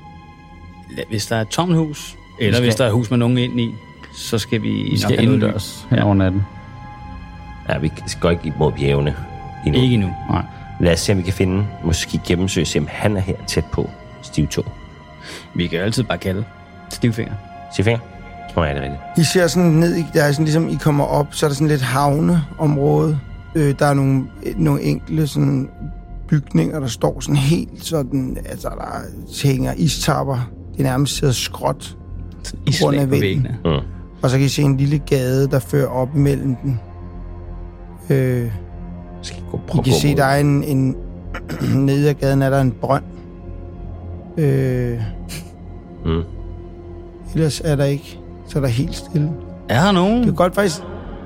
Hvis der er et tomt hus, eller skal- hvis der er et hus med nogen ind i, så skal vi, Vi nok skal have noget indendørs hen over natten. Ja, vi går ikke mod bjergene endnu. lys. Ikke endnu. Nej. Lad os se, om vi kan finde, måske gennemsøge, se om han er her tæt på Stivtog. Vi kan jo altid bare kalde Stivfinger. Stivfinger? Nå, ja, det er rigtigt. I ser sådan ned, i- der er sådan ligesom, I kommer op, så er der sådan lidt havneområde. Øh, der er nogle, nogle enkelte sådan bygninger, der står sådan helt sådan, altså der hænger istapper. Det er nærmest sidder skråt. Islag af på vinden. væggene. Mm. Og så kan I se en lille gade, der fører op imellem den. Øh, Skal gå, I prøve kan at gå se, mod- der er en, en nede ad gaden er der en brønd. Øh, Mm. ellers er der ikke, så er der helt stille. Er der nogen? Det kan godt faktisk...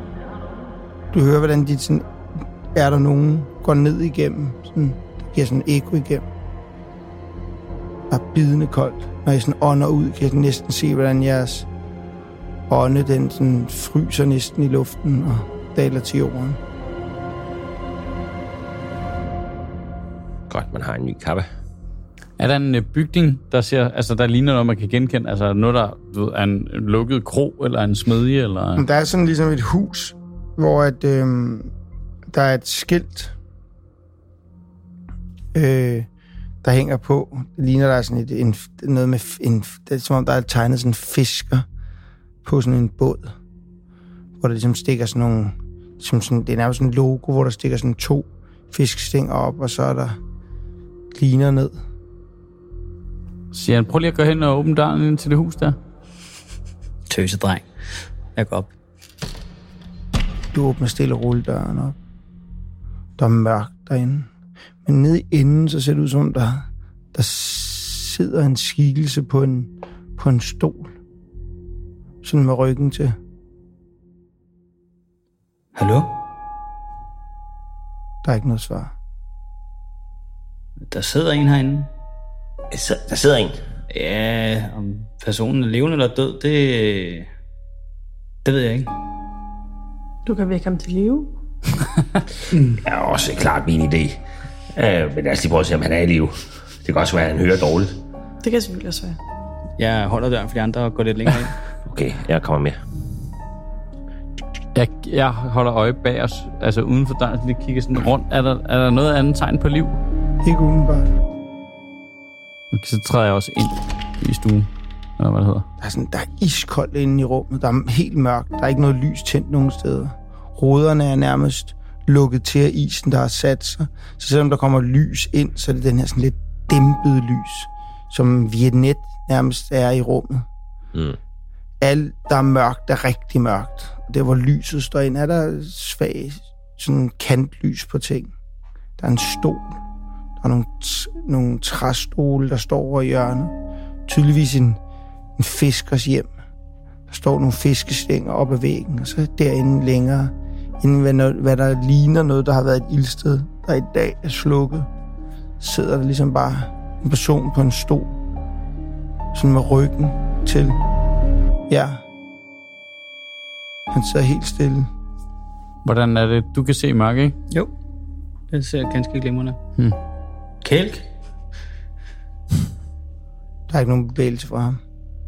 Du hører, hvordan de sådan... Er der nogen går ned igennem? Sådan, det giver sådan en ekko igennem. der er bidende koldt. Når jeg sådan ånder ud, kan jeg næsten se, hvordan jeres ånde, den sådan fryser næsten i luften og daler til jorden. Godt, man har en ny kappe. Er der en bygning, der ser, altså der ligner noget, man kan genkende? Altså noget, der du ved, er en lukket kro, eller en smedje, eller... Der er sådan ligesom et hus, hvor at, øh, der er et skilt, øh, der hænger på. Det ligner, der er sådan et, en, noget med... En, det er som om, der er tegnet sådan en fisker på sådan en båd, hvor der ligesom stikker sådan nogle... Som sådan, det er nærmest sådan en logo, hvor der stikker sådan to fiskestænger op, og så er der liner ned. Siger han, prøv lige at gå hen og åbne døren ind til det hus der. Tøsedreng. Jeg går op. Du åbner stille og roligt døren op. Der er mørkt derinde. Men nede i enden, så ser det ud som, der, der sidder en skikkelse på en, på en stol. Sådan med ryggen til. Hallo? Der er ikke noget svar. Der sidder en herinde. Der sidder en. Ja, om personen er levende eller død, det... Det ved jeg ikke. Du kan vække ham til live. er også klart min idé. Uh, men lad os lige prøve at se, om han er i live. Det kan også være, at han hører dårligt. Det kan selvfølgelig også være. Jeg holder døren for de andre og går lidt længere ind. Okay, jeg kommer med. Jeg, jeg holder øje bag os, altså uden for døren, så lige kigger sådan rundt. Er der, er der noget andet tegn på liv? Ikke umiddelbart. Okay, så træder jeg også ind i stuen, eller hvad det hedder. Der er, sådan, der er iskoldt inde i rummet. Der er helt mørkt. Der er ikke noget lys tændt nogen steder. Ruderne er nærmest lukket til af isen, der har sat sig. Så selvom der kommer lys ind, så er det den her sådan lidt dæmpede lys, som via net nærmest er i rummet. Mm. Alt, der er mørkt, er rigtig mørkt. Og der, hvor lyset står ind, er der svag sådan kantlys på ting. Der er en stol. Der er nogle, t- nogle træstole, der står over i hjørnet. Tydeligvis en, en fiskers hjem. Der står nogle fiskestænger op ad væggen, og så derinde længere, inden hvad, noget, hvad der ligner noget, der har været et ildsted, der i dag er slukket, sidder der ligesom bare en person på en stol, sådan med ryggen til. Ja. Han sidder helt stille. Hvordan er det? Du kan se mørke, ikke? Jo, det ser ganske glimrende. Hmm. Kælk? Der er ikke nogen bevægelse fra ham.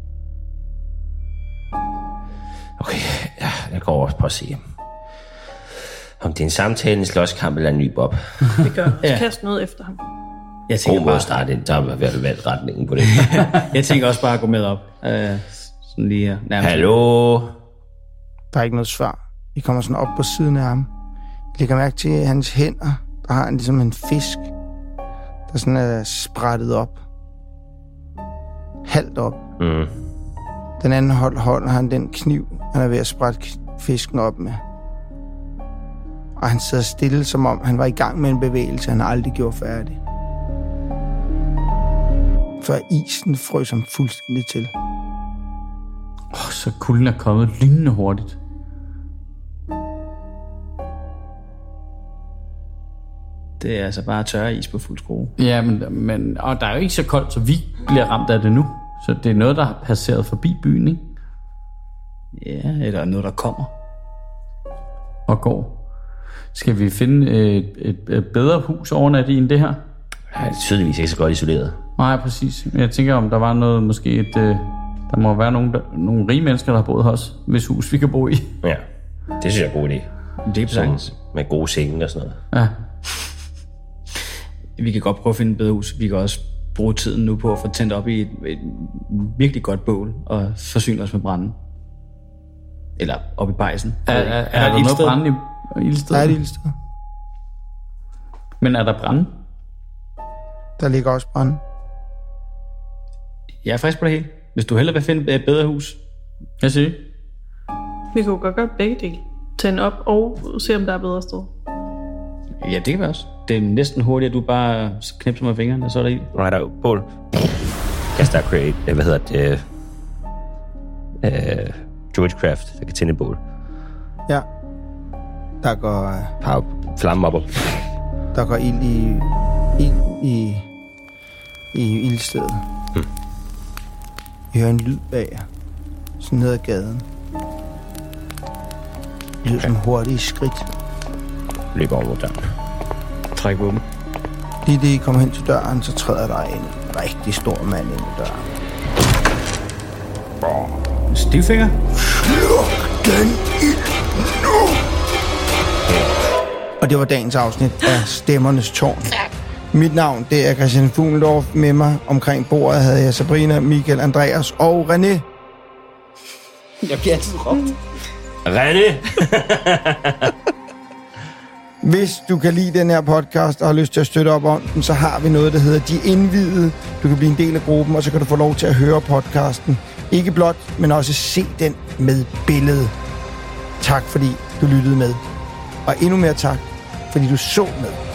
Okay, ja, jeg går over på at se, om det er en samtale, en slåskamp eller en ny bob. Vi gør. Ja. Kast noget efter ham. Jeg tænker God måde bare... at starte ind, der har været valgt retningen på det. jeg tænker også bare at gå med op. Uh, sådan lige her. Nærmest. Hallo? Der er ikke noget svar. I kommer sådan op på siden af ham. I lægger mærke til at hans hænder. Der har han ligesom en fisk, der sådan er sprættet op. Halvt op. Mm. Den anden hold holder han den kniv, han er ved at sprætte fisken op med. Og han sidder stille, som om han var i gang med en bevægelse, han aldrig gjorde færdig. Før isen frøs ham fuldstændig til. Åh, oh, så kulden er kommet lynende hurtigt. Det er altså bare tørre is på fuld skrue. Ja, men, men og der er jo ikke så koldt, så vi bliver ramt af det nu. Så det er noget, der har passeret forbi byen, ikke? Ja, eller noget, der kommer. Og går. Skal vi finde et, et, et bedre hus overnat i end det her? Ja, det er tydeligvis ikke så godt isoleret. Nej, præcis. Jeg tænker, om der var noget, måske et... Øh, der må være nogle, der, nogle rige mennesker, der har boet hos, hvis hus vi kan bo i. Ja, det synes jeg er en god idé. Det er Sådan, sådan. med gode senge og sådan noget. Ja. Vi kan godt prøve at finde et bedre hus. Vi kan også bruge tiden nu på at få tændt op i et, et virkelig godt bål og forsyne os med branden. Eller op i bajsen. Er, er, er, er, er der, der noget brand i ildsted? Der er et ildsted. Men er der brand? Der ligger også brand. Jeg er frisk på det hele. Hvis du hellere vil finde et bedre hus. Jeg siger. Vi kunne godt gøre begge dele. Tænde op og se, om der er bedre sted. Ja, det kan vi også. Det er næsten hurtigt, at du bare knipser med fingrene, og så er der ild. Nej, der er jo bål. Kaster create, hvad hedder det? Uh, Druidcraft, der kan tænde et bål. Ja. Der går, Power, flamme op. der går ild i, ild i, i ildstedet. I hører en lyd bag jer. Sådan ned ad gaden. Det lyder som hurtige skridt. Løber over mod døren. Træk på dem. Lige det, I kommer hen til døren, så træder der en rigtig stor mand ind i døren. En stivfinger? Sluk den ild nu! Og det var dagens afsnit af Stemmernes Tårn. Mit navn, det er Christian Fuglendorf. Med mig omkring bordet havde jeg Sabrina, Michael, Andreas og René. Jeg bliver altid råbt. René! Hvis du kan lide den her podcast og har lyst til at støtte op om den, så har vi noget, der hedder De Indvidede. Du kan blive en del af gruppen, og så kan du få lov til at høre podcasten. Ikke blot, men også se den med billede. Tak fordi du lyttede med. Og endnu mere tak, fordi du så med.